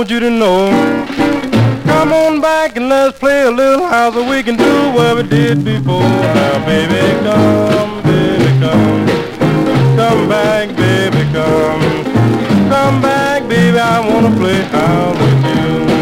[SPEAKER 3] want you to know. Come on back and let's play a little house so we can do what we did before. Now, baby, come, baby, come. Come back, baby, come. Come back, baby, I wanna play house with you.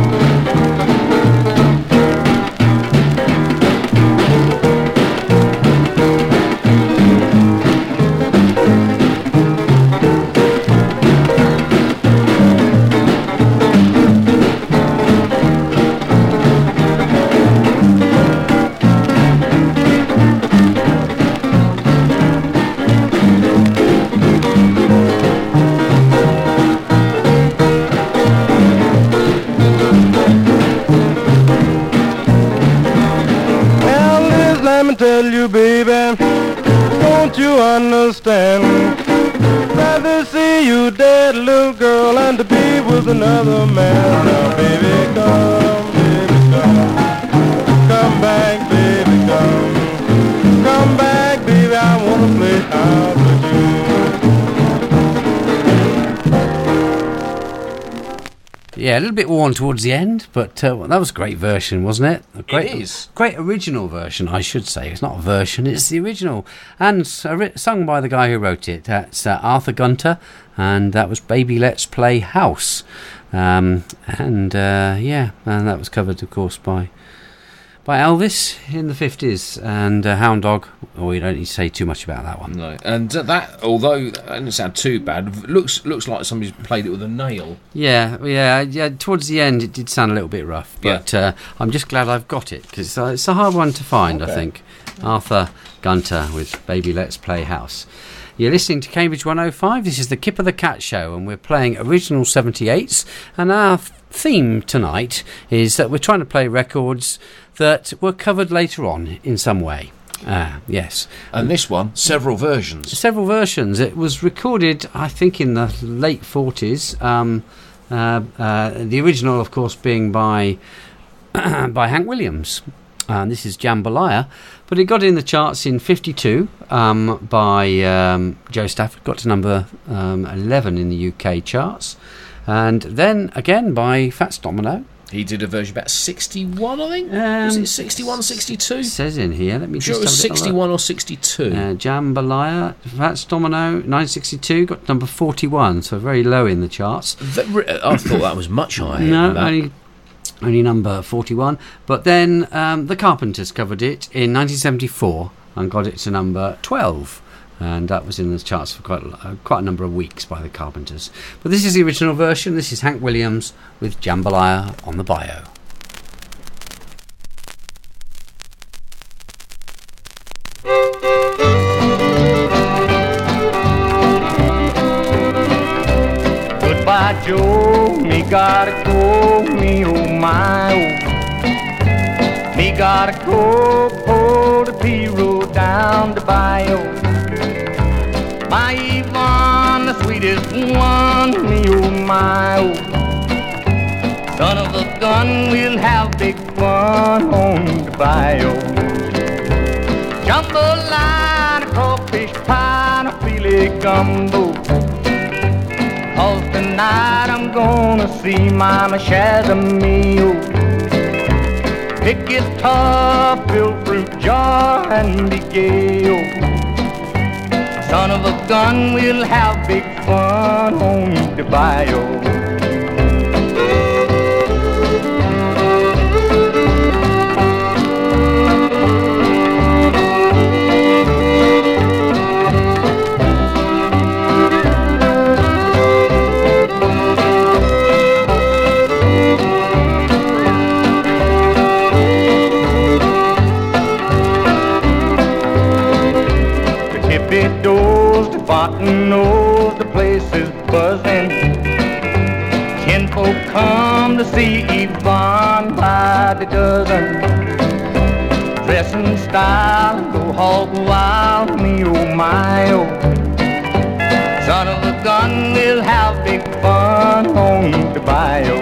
[SPEAKER 3] Tell you, baby, don't you understand? Rather see you dead, little girl, and to be with another man. Now, baby, come, baby, come. Come back, baby, come. Come back, baby, I wanna play house with you.
[SPEAKER 1] Yeah, a little bit worn towards the end, but uh, well, that was a great version, wasn't it? A great,
[SPEAKER 4] it is.
[SPEAKER 1] Great original version, I should say. It's not a version, it's the original. And uh, sung by the guy who wrote it. That's uh, Arthur Gunter, and that was Baby Let's Play House. Um, and uh, yeah, and that was covered, of course, by by Elvis in the fifties, and uh, Hound Dog. Oh, you don't need to say too much about that one.
[SPEAKER 4] No, and uh, that, although that doesn't sound too bad, looks looks like somebody's played it with a nail.
[SPEAKER 1] Yeah, yeah, yeah. Towards the end, it did sound a little bit rough, but yeah. uh, I'm just glad I've got it because it's, uh, it's a hard one to find. Okay. I think Arthur Gunter with Baby Let's Play House. You're listening to Cambridge one oh five. This is the Kip of the Cat Show, and we're playing original seventy-eights. And our theme tonight is that we're trying to play records that were covered later on in some way. Ah, yes.
[SPEAKER 4] And this one, several versions.
[SPEAKER 1] Several versions. It was recorded, I think, in the late forties. Um, uh, uh, the original, of course, being by by Hank Williams. And this is Jambalaya. But it got in the charts in fifty-two um, by um, Joe Stafford. Got to number um, eleven in the U K charts. And then, again, by Fats Domino.
[SPEAKER 4] He did a version about sixty-one, I think.
[SPEAKER 1] Um,
[SPEAKER 4] was it sixty-one, sixty-two?
[SPEAKER 1] It says in here. Let me
[SPEAKER 4] I'm
[SPEAKER 1] just
[SPEAKER 4] sure it was
[SPEAKER 1] have a
[SPEAKER 4] sixty-one or sixty-two.
[SPEAKER 1] Uh, Jambalaya, Fats Domino, nineteen sixty-two, got number forty-one, so very low in the charts.
[SPEAKER 4] I thought that was much higher.
[SPEAKER 1] No,
[SPEAKER 4] than that.
[SPEAKER 1] only only number forty-one. But then um, the Carpenters covered it in nineteen seventy-four and got it to number twelve. And that was in the charts for quite a, uh, quite a number of weeks by the Carpenters. But this is the original version. This is Hank Williams with Jambalaya on the Bio.
[SPEAKER 11] Goodbye, Joe, me gotta go, me oh my oh. Me gotta go, pull the P-road down the bayou. My Yvonne, the sweetest one, me oh my oh. Son of a gun, we'll have big fun on the bayou. Jambalaya, crawfish pie, and a filet gumbo. Cause tonight I'm gonna see Mama Shazamio. Pick guitar, fill fruit jar, and be gay, oh. Son of a gun, we'll have big fun on the bayou. Doors, the fountain knows the place is buzzing. Ten folk come to see Yvonne by the dozen. Dress in style and go hog wild, me oh my oh. Son of a gun, we'll have big fun on the bayou.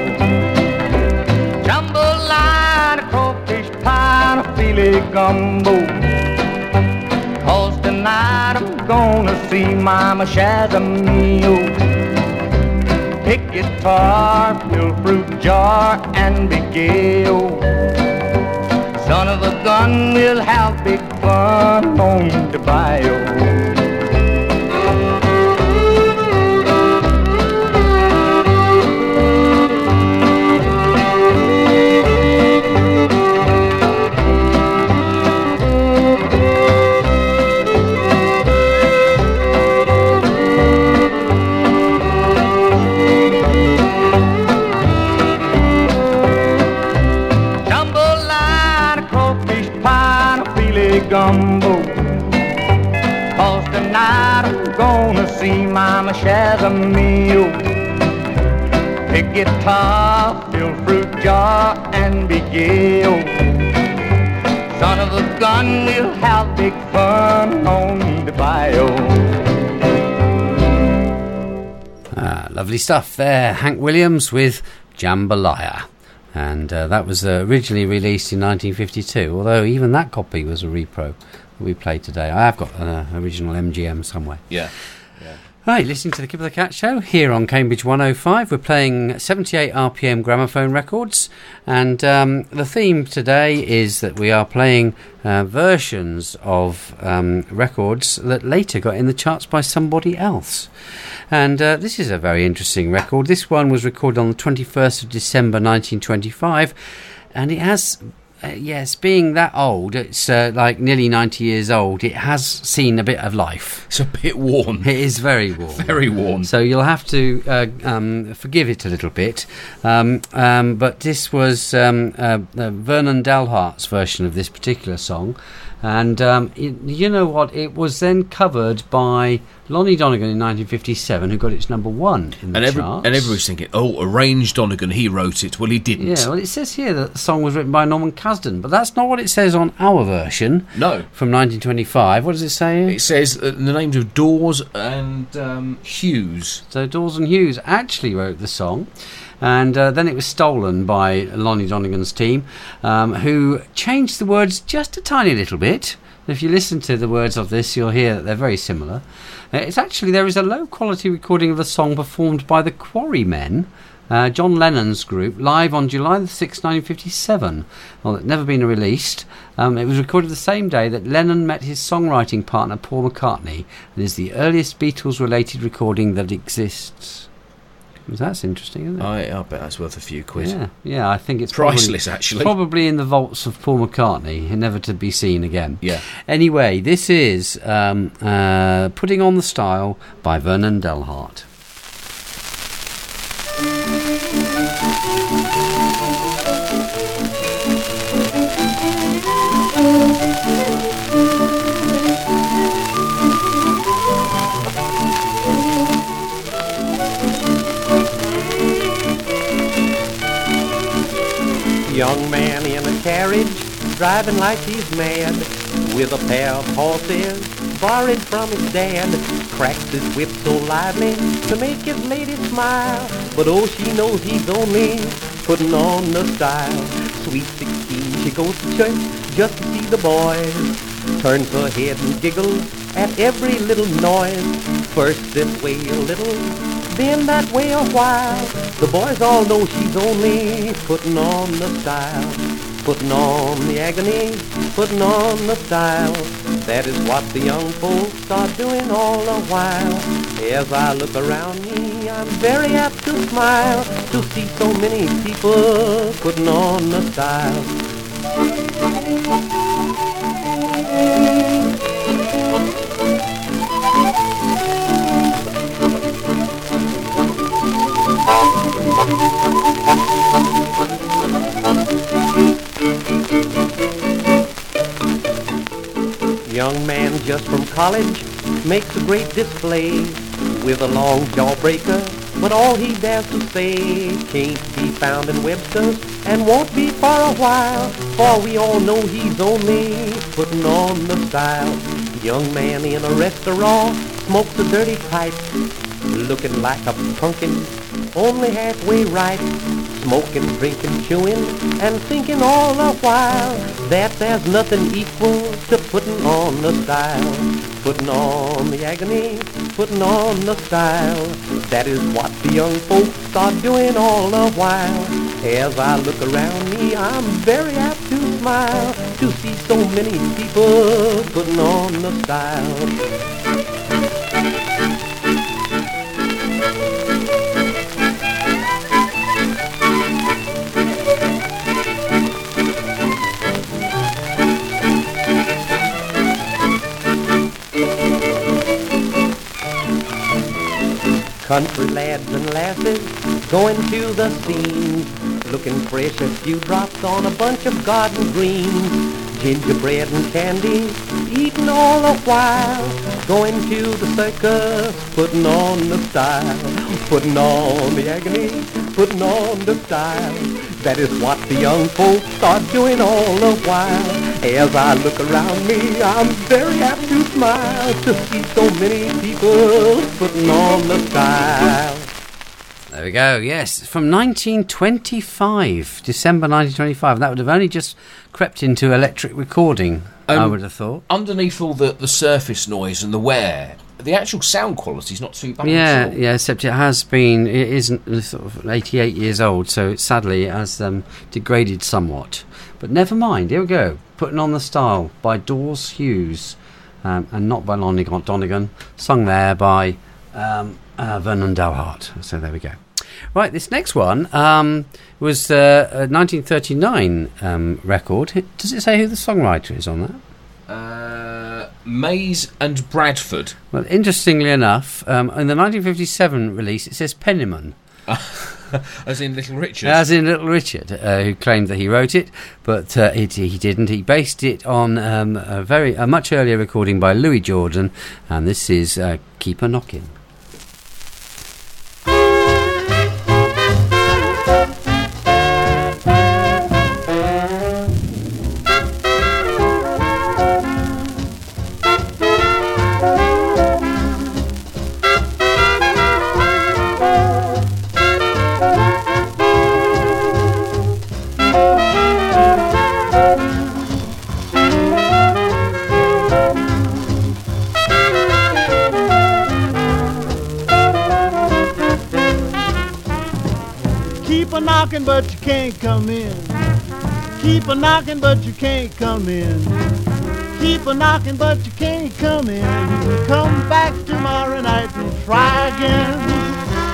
[SPEAKER 11] Jambalaya, crawfish pie, and a filet gumbo. Cause tonight I'm gonna see Mama Shazamio.
[SPEAKER 2] Pick guitar, fill fruit jar, and be gay. Oh, son of a gun, we'll have big fun on the bayou. Gumbo, 'cause tonight I'm gonna see Mama Shazamio. Pick guitar, fill fruit jar, and be gay. Oh, son of a gun, we'll have big fun on the bayou.
[SPEAKER 1] Ah, lovely stuff there. Hank Williams with Jambalaya. And uh, that was uh, originally released in nineteen fifty-two, although even that copy was a repro that we played today. I have got an uh, original M G M somewhere.
[SPEAKER 4] Yeah. yeah.
[SPEAKER 1] Right, listening to the Kip of the Cat Show here on Cambridge one oh five. We're playing seventy-eight R P M gramophone records, and um, the theme today is that we are playing uh, versions of um, records that later got in the charts by somebody else. And uh, this is a very interesting record. This one was recorded on the twenty-first of December nineteen twenty-five, and it has, uh, yes, being that old, it's uh, like nearly ninety years old, it has seen a bit of life.
[SPEAKER 4] It's a bit worn.
[SPEAKER 1] It is very worn.
[SPEAKER 4] Very worn.
[SPEAKER 1] So you'll have to uh, um, forgive it a little bit. Um, um, but this was um, uh, uh, Vernon Delhart's version of this particular song. And um, it, you know what? It was then covered by Lonnie Donegan in nineteen fifty-seven, who got its number one in the
[SPEAKER 4] and every,
[SPEAKER 1] charts.
[SPEAKER 4] And everybody's thinking, oh, arranged Donegan, he wrote it. Well, he didn't.
[SPEAKER 1] Yeah, well, it says here that the song was written by Norman Cusden, but that's not what it says on our version.
[SPEAKER 4] No.
[SPEAKER 1] From nineteen twenty-five. What does it say here?
[SPEAKER 4] It says uh, the names of Dawes and um, Hughes.
[SPEAKER 1] So Dawes and Hughes actually wrote the song. And uh, then it was stolen by Lonnie Donegan's team, um, who changed the words just a tiny little bit. If you listen to the words of this, you'll hear that they're very similar. Uh, it's actually, there is a low-quality recording of the song performed by the Quarrymen, uh, John Lennon's group, live on July the sixth, nineteen fifty-seven. Well, it's never been released. Um, it was recorded the same day that Lennon met his songwriting partner, Paul McCartney, and is the earliest Beatles-related recording that exists. That's interesting, isn't it?
[SPEAKER 4] I, I bet that's worth a few quid.
[SPEAKER 1] Yeah, yeah. I think it's
[SPEAKER 4] priceless,
[SPEAKER 1] probably,
[SPEAKER 4] actually.
[SPEAKER 1] Probably in the vaults of Paul McCartney, never to be seen again.
[SPEAKER 4] Yeah.
[SPEAKER 1] Anyway, this is um, uh, Putting on the Style by Vernon Delhart.
[SPEAKER 2] Young man in a carriage, driving like he's mad, with a pair of horses borrowed from his dad. Cracks his whip so lively to make his lady smile, but oh, she knows he's only putting on the style. Sweet sixteen, she goes to church just to see the boys, turns her head and giggles at every little noise. First this way a little, then that way a while. The boys all know she's only putting on the style, putting on the agony, putting on the style. That is what the young folks are doing all the while. As I look around me, I'm very apt to smile to see so many people putting on the style. Young man just from college makes a great display with a long jawbreaker, but all he dares to say can't be found in Webster's and won't be for a while, for we all know he's only putting on the style. Young man in a restaurant smokes a dirty pipe, looking like a pumpkin, only halfway ripe.
[SPEAKER 18] smoking, drinking, chewing, and thinking all the while that there's nothing equal to putting on the style. Putting on the agony, putting on the style. That is what the young folks are doing all the while. As I look around me, I'm very apt to smile to see so many people putting on the style. Country lads and lasses going to the scene, looking fresh as few drops on a bunch of garden greens. Gingerbread and candy, eating all the while, going to the circus, putting on the style, putting on the agony, putting on the style. That is what the young folks are doing all the while. As I look around me, I'm very apt to smile to see so many people putting on the style.
[SPEAKER 1] There we go, yes, from nineteen twenty-five, December nineteen twenty-five. That would have only just crept into electric recording, um, I would have thought.
[SPEAKER 4] Underneath all the, the surface noise and the wear, the actual sound quality is not too bad.
[SPEAKER 1] Yeah, yeah, except it has been, it isn't sort of eighty-eight years old, so it, sadly it has um, degraded somewhat. But never mind, here we go. Putting on the Style by Dawes Hughes, um, and not by Lonnie Donegan, sung there by um, uh, Vernon Dalhart. So there we go. Right, this next one um, was uh, a nineteen thirty-nine um, record. Does it say who the songwriter is on that?
[SPEAKER 4] Uh, Mays and Bradford.
[SPEAKER 1] Well, interestingly enough, um, in the nineteen fifty-seven release, it says Penniman.
[SPEAKER 4] As in Little Richard?
[SPEAKER 1] As in Little Richard, uh, who claimed that he wrote it, but uh, it, he didn't. He based it on um, a very a much earlier recording by Louis Jordan, and this is uh, Keep a Knockin'.
[SPEAKER 19] But you can't come in. Keep a knocking, but you can't come in. Keep a knocking, but you can't come in. Come back tomorrow night and try again.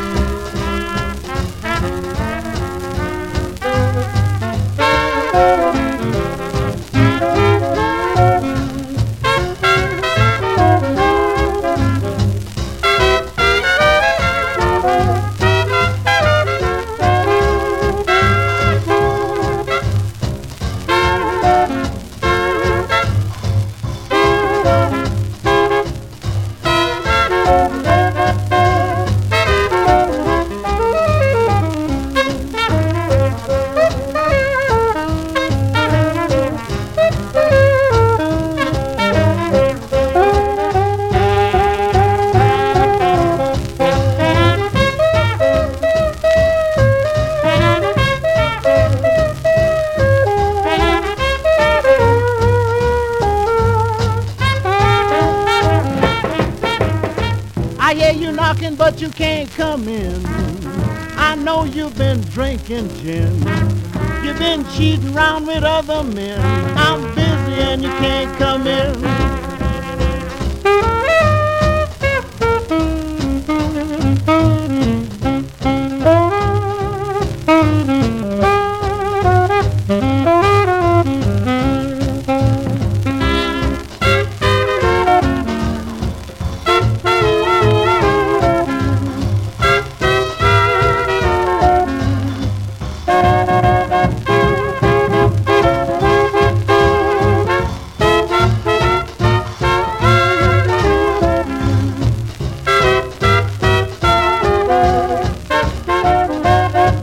[SPEAKER 19] But you can't come in. I know you've been drinking gin. You've been cheating around with other men. I'm busy and you can't come in.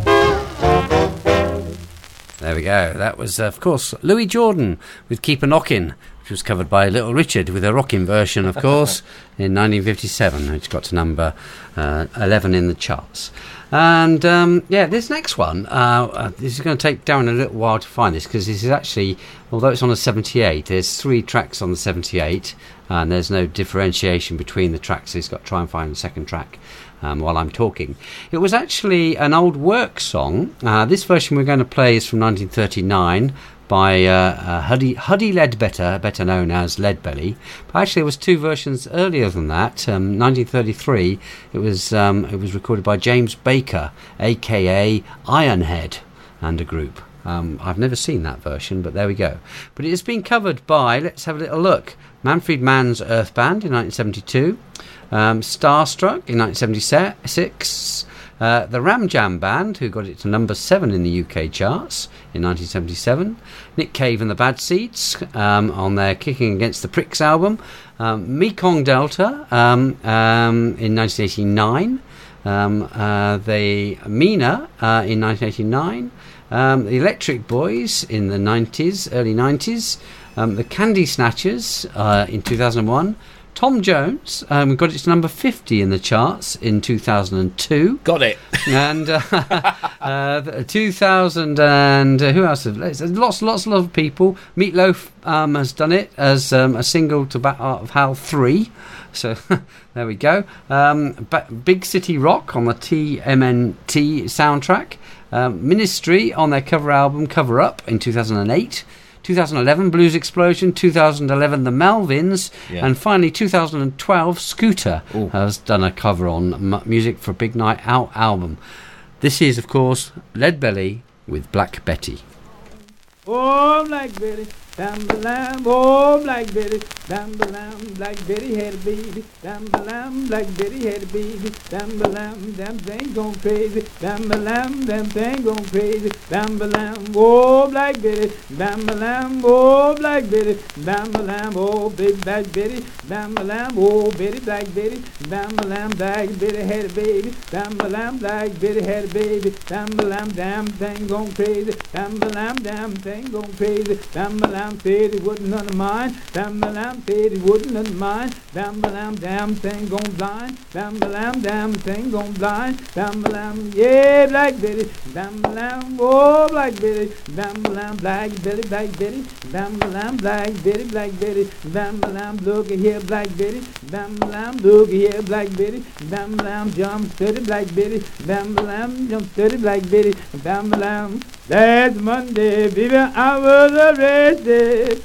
[SPEAKER 19] That was, of course, Louis Jordan with Keep a Knockin',
[SPEAKER 1] which was covered by Little Richard with a rocking version, of course, in nineteen fifty-seven, which got to number uh, eleven in the charts. And um, yeah, this next one, uh, uh, this is going to take Darren a little while to find this, because this is actually, although it's on a seventy-eight, there's three tracks on the seventy-eight, and there's no differentiation between the tracks. So he's got to try and find the second track um, while I'm talking. It was actually an old work song. Uh, this version we're going to play is from nineteen thirty-nine. By uh, uh, Huddy, Huddy Ledbetter, better known as Leadbelly. But actually, there was two versions earlier than that. Um, nineteen thirty-three, it was um, it was recorded by James Baker, a k a. Ironhead, and a group. Um, I've never seen that version, but there we go. But it has been covered by, let's have a little look, Manfred Mann's Earth Band in nineteen seventy-two, um, Starstruck in nineteen seventy-six, uh, the Ram Jam Band, who got it to number seven in the U K charts in nineteen seventy-seven, Nick Cave and the Bad Seeds um, on their Kicking Against the Pricks album, um, Mekong Delta um, um, in nineteen eighty-nine, um, uh, the Mina uh, in nineteen eighty-nine, um, the Electric Boys in the nineties, early nineties, um, the Candy Snatchers uh, in two thousand one, Tom Jones um, got it to number fifty in the charts in two thousand two.
[SPEAKER 4] Got it.
[SPEAKER 1] And uh, uh, two thousand and uh, who else? Lots, lots, lots of people. Meatloaf um, has done it as um, a single to Bat Art of Hal three. So there we go. Um, ba- Big City Rock on the T M N T soundtrack. Um, Ministry on their cover album Cover Up in two thousand eight. two thousand eleven Blues Explosion, two thousand eleven The Melvins, yeah. And finally two thousand twelve Scooter Ooh. Has done a cover on M- Music for a Big Night Out album. This is, of course, Leadbelly with Black Betty.
[SPEAKER 14] Oh, Black Betty, down the lamb, oh, Black Betty, down the lamb, Black Betty had a baby, down the lamb, Black Betty had a baby, down the lamb, damn thing gone crazy, down the lamb, damn thing gone crazy, down the lamb, oh, Black Betty, down the lamb, oh, Black Betty, down the lamb, oh, big Black Betty, down the lamb, oh, Betty, Black Betty, down the lamb, Black Betty had a baby, down the lamb, Black Betty had a baby, down the lamb, damn thing gone crazy, down the lamb, damn thing gone crazy, down the lamb, said he wouldn't none of mine. Damn the lamb said he wouldn't none of mine. Damn the lamb, damn thing gone blind. Damn the lamb, damn thing gone blind. Damn the lamb, yeah, Black Betty. Damn the lamb, oh, Black Betty. Damn the lamb, Black Betty, Black Betty. Damn the lamb, Black Betty, Black Betty. Damn the lamb, look at here, Black Betty. Damn the lamb, look at here, Black Betty. Damn the lamb, jump steady, Black Betty. Damn the lamb, jump steady, Black Betty. Damn the lamb, that's Monday, baby, I was arrested.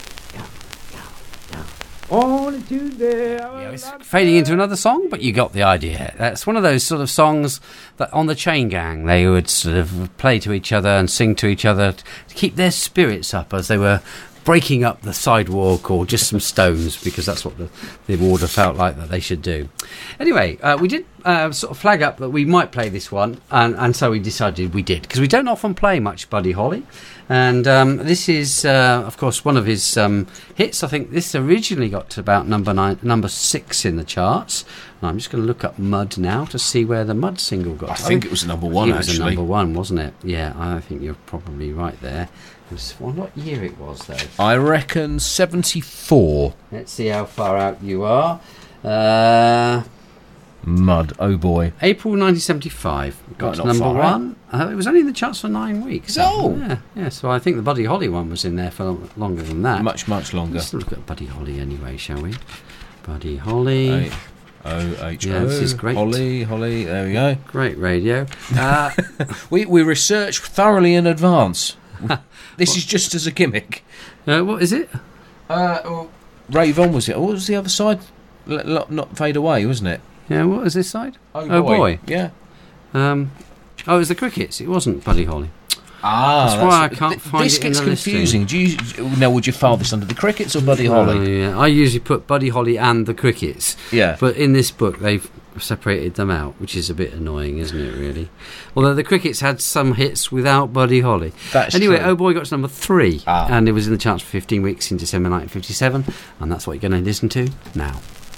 [SPEAKER 14] On Tuesday, I was
[SPEAKER 1] yeah, it's fading into another song, but you got the idea. That's one of those sort of songs that on the Chain Gang they would sort of play to each other and sing to each other to keep their spirits up as they were breaking up the sidewalk or just some stones, because that's what the, the warder felt like that they should do. Anyway, uh, we did uh, sort of flag up that we might play this one, and, and so we decided we did, because we don't often play much Buddy Holly. And um, this is, uh, of course, one of his um, hits. I think this originally got to about number nine, number six in the charts. And I'm just going to look up Mud now to see where the Mud single got.
[SPEAKER 4] I think it was number one,
[SPEAKER 1] it was
[SPEAKER 4] actually.
[SPEAKER 1] It was number one, wasn't it? Yeah, I think you're probably right there. It was, well, what year it was, though?
[SPEAKER 4] I reckon seventy-four.
[SPEAKER 1] Let's see how far out you are. Uh...
[SPEAKER 4] Mud, oh boy.
[SPEAKER 1] April nineteen seventy-five. Got to number one. Uh, it was only in the charts for nine weeks.
[SPEAKER 4] Oh!
[SPEAKER 1] Yeah, yeah, so I think the Buddy Holly one was in there for longer than that.
[SPEAKER 4] Much, much longer.
[SPEAKER 1] Let's look at Buddy Holly anyway, shall we? Buddy Holly.
[SPEAKER 4] O H O.
[SPEAKER 1] Yeah, this is great.
[SPEAKER 4] Holly, Holly, there we go.
[SPEAKER 1] Great radio. Uh,
[SPEAKER 4] we, we research thoroughly in advance. This what? is just as a gimmick.
[SPEAKER 1] Uh, what is it?
[SPEAKER 4] Uh, oh, Rave On, was it? What was the other side? L- l- not Fade Away, wasn't it?
[SPEAKER 1] Yeah, what was this side?
[SPEAKER 4] Oh,
[SPEAKER 1] oh
[SPEAKER 4] boy.
[SPEAKER 1] boy.
[SPEAKER 4] Yeah.
[SPEAKER 1] Um, oh, it was the Crickets. It wasn't Buddy Holly.
[SPEAKER 4] Ah,
[SPEAKER 1] that's, that's why I can't th- find
[SPEAKER 4] this
[SPEAKER 1] it
[SPEAKER 4] gets
[SPEAKER 1] in the
[SPEAKER 4] confusing.
[SPEAKER 1] listing.
[SPEAKER 4] Do you now? Would you file this under the Crickets or Buddy Holly?
[SPEAKER 1] Oh, yeah. I usually put Buddy Holly and the Crickets.
[SPEAKER 4] Yeah.
[SPEAKER 1] But in this book, they've separated them out, which is a bit annoying, isn't it? Really. Although the Crickets had some hits without Buddy Holly.
[SPEAKER 4] That's
[SPEAKER 1] anyway.
[SPEAKER 4] True.
[SPEAKER 1] Oh Boy got to number three,
[SPEAKER 4] ah.
[SPEAKER 1] and it was in the charts for fifteen weeks in December nineteen fifty-seven, and that's what you're going to listen to now.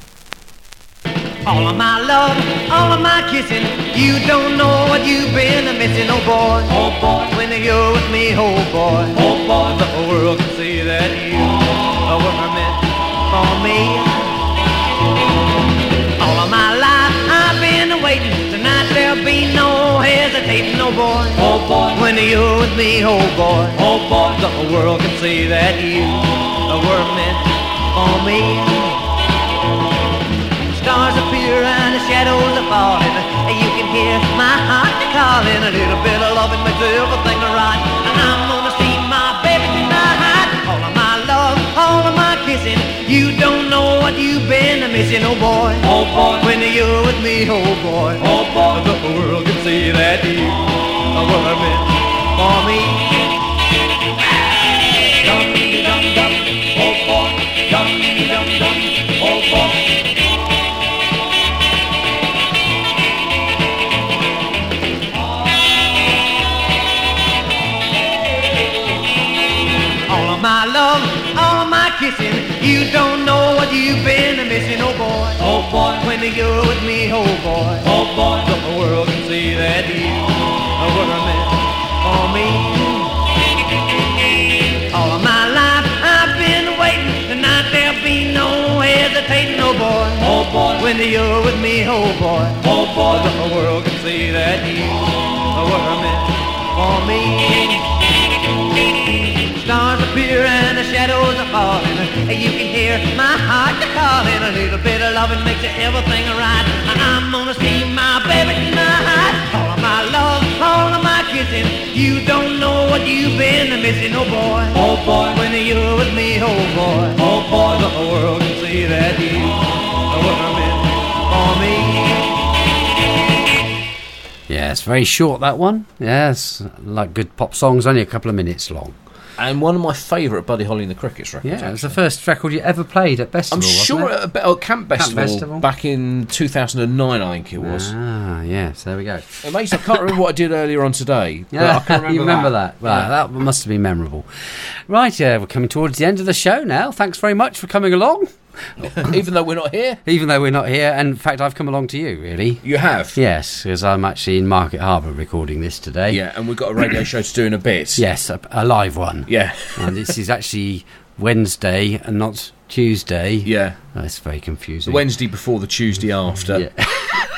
[SPEAKER 13] All of my love, all of my kissing, you don't know what you've been missing, oh boy. Oh boy, when you're with me, oh boy. Oh boy, the whole world can see that you oh. were meant for me. All of my life I've been waiting. Tonight there'll be no hesitating, no boy.
[SPEAKER 20] Oh boy,
[SPEAKER 13] when you're with me, oh boy.
[SPEAKER 20] Oh boy,
[SPEAKER 13] the world can see that you were meant for me. Stars appear and the shadows are falling. You can hear my heart calling. A little bit of loving makes everything right. And I'm gonna see my baby tonight. All of my love, all of my kissing. You don't know what you've been missing, oh boy.
[SPEAKER 20] Oh boy,
[SPEAKER 13] when you're with me, oh boy.
[SPEAKER 20] Oh boy,
[SPEAKER 13] the world can see that you were meant for me.
[SPEAKER 20] Dum dum dum, oh boy, dum dum dum, oh boy.
[SPEAKER 13] My love, all my kissing, you don't know what you've been missing, oh boy.
[SPEAKER 20] Oh boy,
[SPEAKER 13] when you're with me, oh boy.
[SPEAKER 20] Oh boy,
[SPEAKER 13] the world can see that you were meant for me. All of my life I've been waiting. Tonight there'll be no hesitating, oh boy.
[SPEAKER 20] Oh boy,
[SPEAKER 13] when you're with me, oh boy.
[SPEAKER 20] Oh boy,
[SPEAKER 13] the world can see that you were meant for me. Stars appear and the shadows are falling. You can hear my heart calling. A little bit of loving makes everything right. And I'm gonna see my baby tonight. All of my love, all of my kissing. You don't know what you've been missing, oh boy.
[SPEAKER 20] Oh boy,
[SPEAKER 13] when you're with me, oh boy.
[SPEAKER 20] Oh boy,
[SPEAKER 13] the world can see that you were meant for me.
[SPEAKER 1] Yes, very short that one. Yes, like good pop songs, only a couple of minutes long.
[SPEAKER 4] And one of my favourite Buddy Holly and the Crickets records.
[SPEAKER 1] Yeah,
[SPEAKER 4] actually.
[SPEAKER 1] it was the first record you ever played at Festival.
[SPEAKER 4] I'm sure
[SPEAKER 1] wasn't it?
[SPEAKER 4] at oh, Camp, Festival,
[SPEAKER 1] Camp Festival
[SPEAKER 4] back in two thousand nine, I think it was.
[SPEAKER 1] Ah, yes, there we go.
[SPEAKER 4] Amazing, I can't remember what I did earlier on today. But
[SPEAKER 1] Yeah,
[SPEAKER 4] I can remember
[SPEAKER 1] you remember
[SPEAKER 4] that.
[SPEAKER 1] that? Well,
[SPEAKER 4] Yeah.
[SPEAKER 1] that must have been memorable. Right, yeah, we're coming towards the end of the show now. Thanks very much for coming along.
[SPEAKER 4] Even though we're not here?
[SPEAKER 1] Even though we're not here. And in fact, I've come along to you, really.
[SPEAKER 4] You have?
[SPEAKER 1] Yes, because I'm actually in Market Harbour recording this today.
[SPEAKER 4] Yeah, and we've got a radio show to do in a bit.
[SPEAKER 1] Yes, a, a live one.
[SPEAKER 4] Yeah.
[SPEAKER 1] And this is actually Wednesday and not Tuesday.
[SPEAKER 4] Yeah.
[SPEAKER 1] That's very confusing.
[SPEAKER 4] The Wednesday before the Tuesday after.
[SPEAKER 1] Yeah.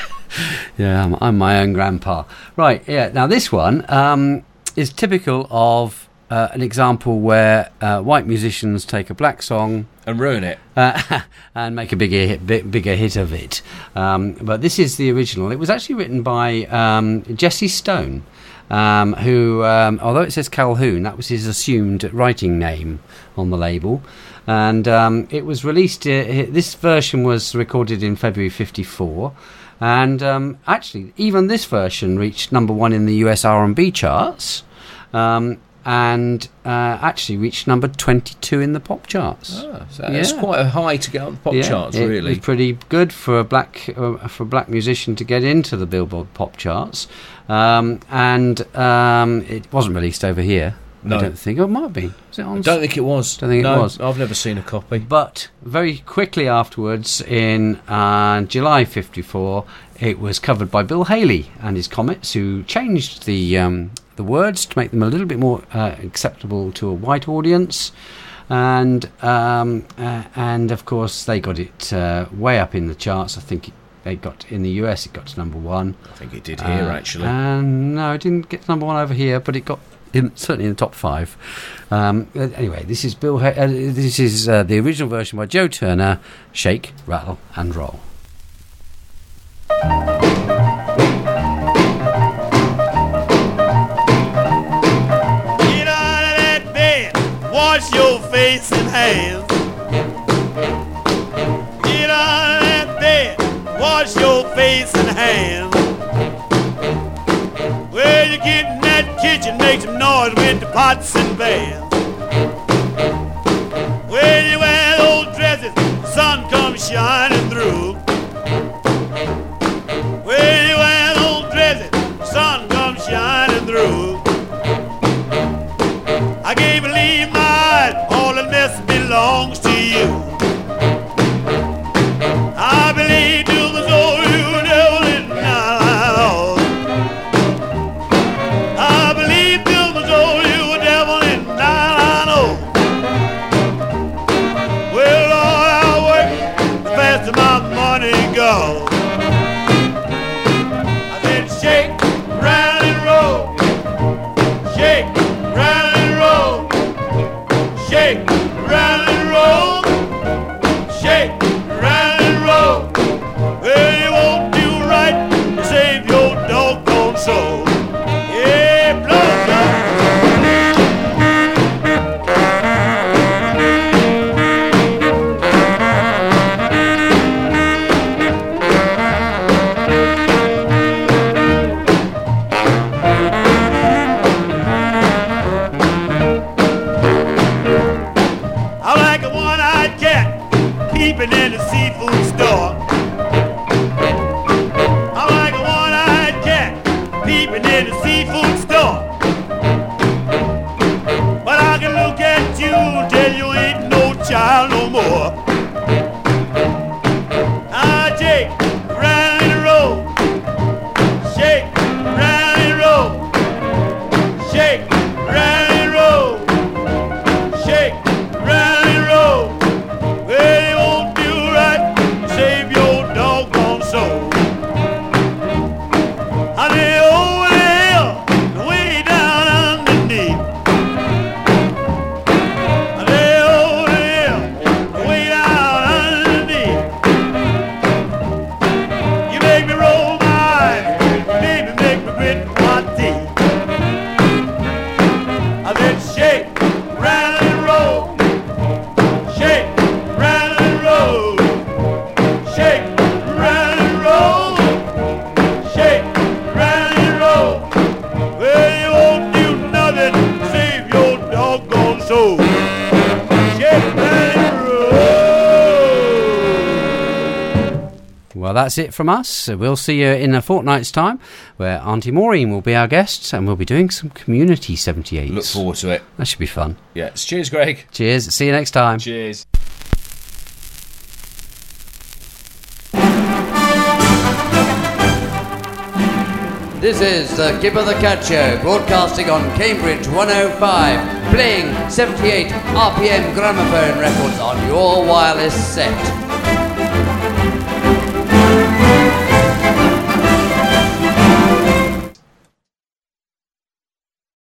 [SPEAKER 1] Yeah, I'm, I'm my own grandpa. Right, yeah. Now, this one um, is typical of uh, an example where uh, white musicians take a black song
[SPEAKER 4] and ruin it,
[SPEAKER 1] uh, and make a bigger hit, big, bigger hit of it. Um, but this is the original. It was actually written by um, Jesse Stone, um, who, um, although it says Calhoun, that was his assumed writing name on the label. And um, it was released. Uh, this version was recorded in February fifty-four. And um, actually, even this version reached number one in the U S R and B charts, um, and uh, actually reached number twenty-two in the pop charts.
[SPEAKER 4] Ah, so that's quite a high to get on the pop
[SPEAKER 1] yeah,
[SPEAKER 4] charts,
[SPEAKER 1] it
[SPEAKER 4] really.
[SPEAKER 1] was pretty good for a black uh, for a black musician to get into the Billboard pop charts, um, and um, it wasn't released over here.
[SPEAKER 4] No.
[SPEAKER 1] I don't think. Oh, it might be. Was it on?
[SPEAKER 4] I don't think it was.
[SPEAKER 1] Don't think
[SPEAKER 4] no,
[SPEAKER 1] it was.
[SPEAKER 4] I've never seen a copy.
[SPEAKER 1] But very quickly afterwards, in uh, July fifty-four, it was covered by Bill Haley and his Comets, who changed the um, the words to make them a little bit more uh, acceptable to a white audience. And um, uh, and of course, they got it uh, way up in the charts. I think it, they got in the U S. It got to number one.
[SPEAKER 4] I think it did here,
[SPEAKER 1] uh,
[SPEAKER 4] actually.
[SPEAKER 1] And no, it didn't get to number one over here, but it got. In, certainly in the top five. Um, anyway, this is Bill. Ha- uh, this is uh, the original version by Joe Turner. Shake, rattle, and roll.
[SPEAKER 8] Get out of that bed, wash your face and hands. Get out of that bed, wash your face and hands. Well, you get in that kitchen, make some noise with the pots and pans. Well, you wear those dresses, the sun comes shining through. Well, you wear those dresses, the sun comes shining through. I can't believe my eyes, all the mess belongs to you. I believe to my soul you never let me out. I believe to my soul you a devil and I know. Well, Lord,
[SPEAKER 20] shopping in the seafood store. But I can look at you and tell you ain't no child no more. I take round and roll, shake round and roll, shake round and roll, shake round and roll. Well, you won't do right, save your doggone soul. Honey, over there, way down underneath. Honey, over there, way down underneath. You make me roll my eyes, baby, make me grit my teeth. I said shake, round and roll, shake, round and roll, shake, round and roll, shake, round and roll. Well, you won't do nothing, save your doggone soul. Shake, round and roll.
[SPEAKER 1] Well, that's it from us. So we'll see you in a fortnight's time, where Auntie Maureen will be our guest, and we'll be doing some community seventy-eights.
[SPEAKER 4] Look forward to it.
[SPEAKER 1] That should be fun.
[SPEAKER 4] Yes. Cheers, Greg.
[SPEAKER 1] Cheers. See you next time.
[SPEAKER 4] Cheers.
[SPEAKER 21] This is the Kip of the Cat Show, broadcasting on Cambridge one oh five, playing seventy-eight R P M gramophone records on your wireless set.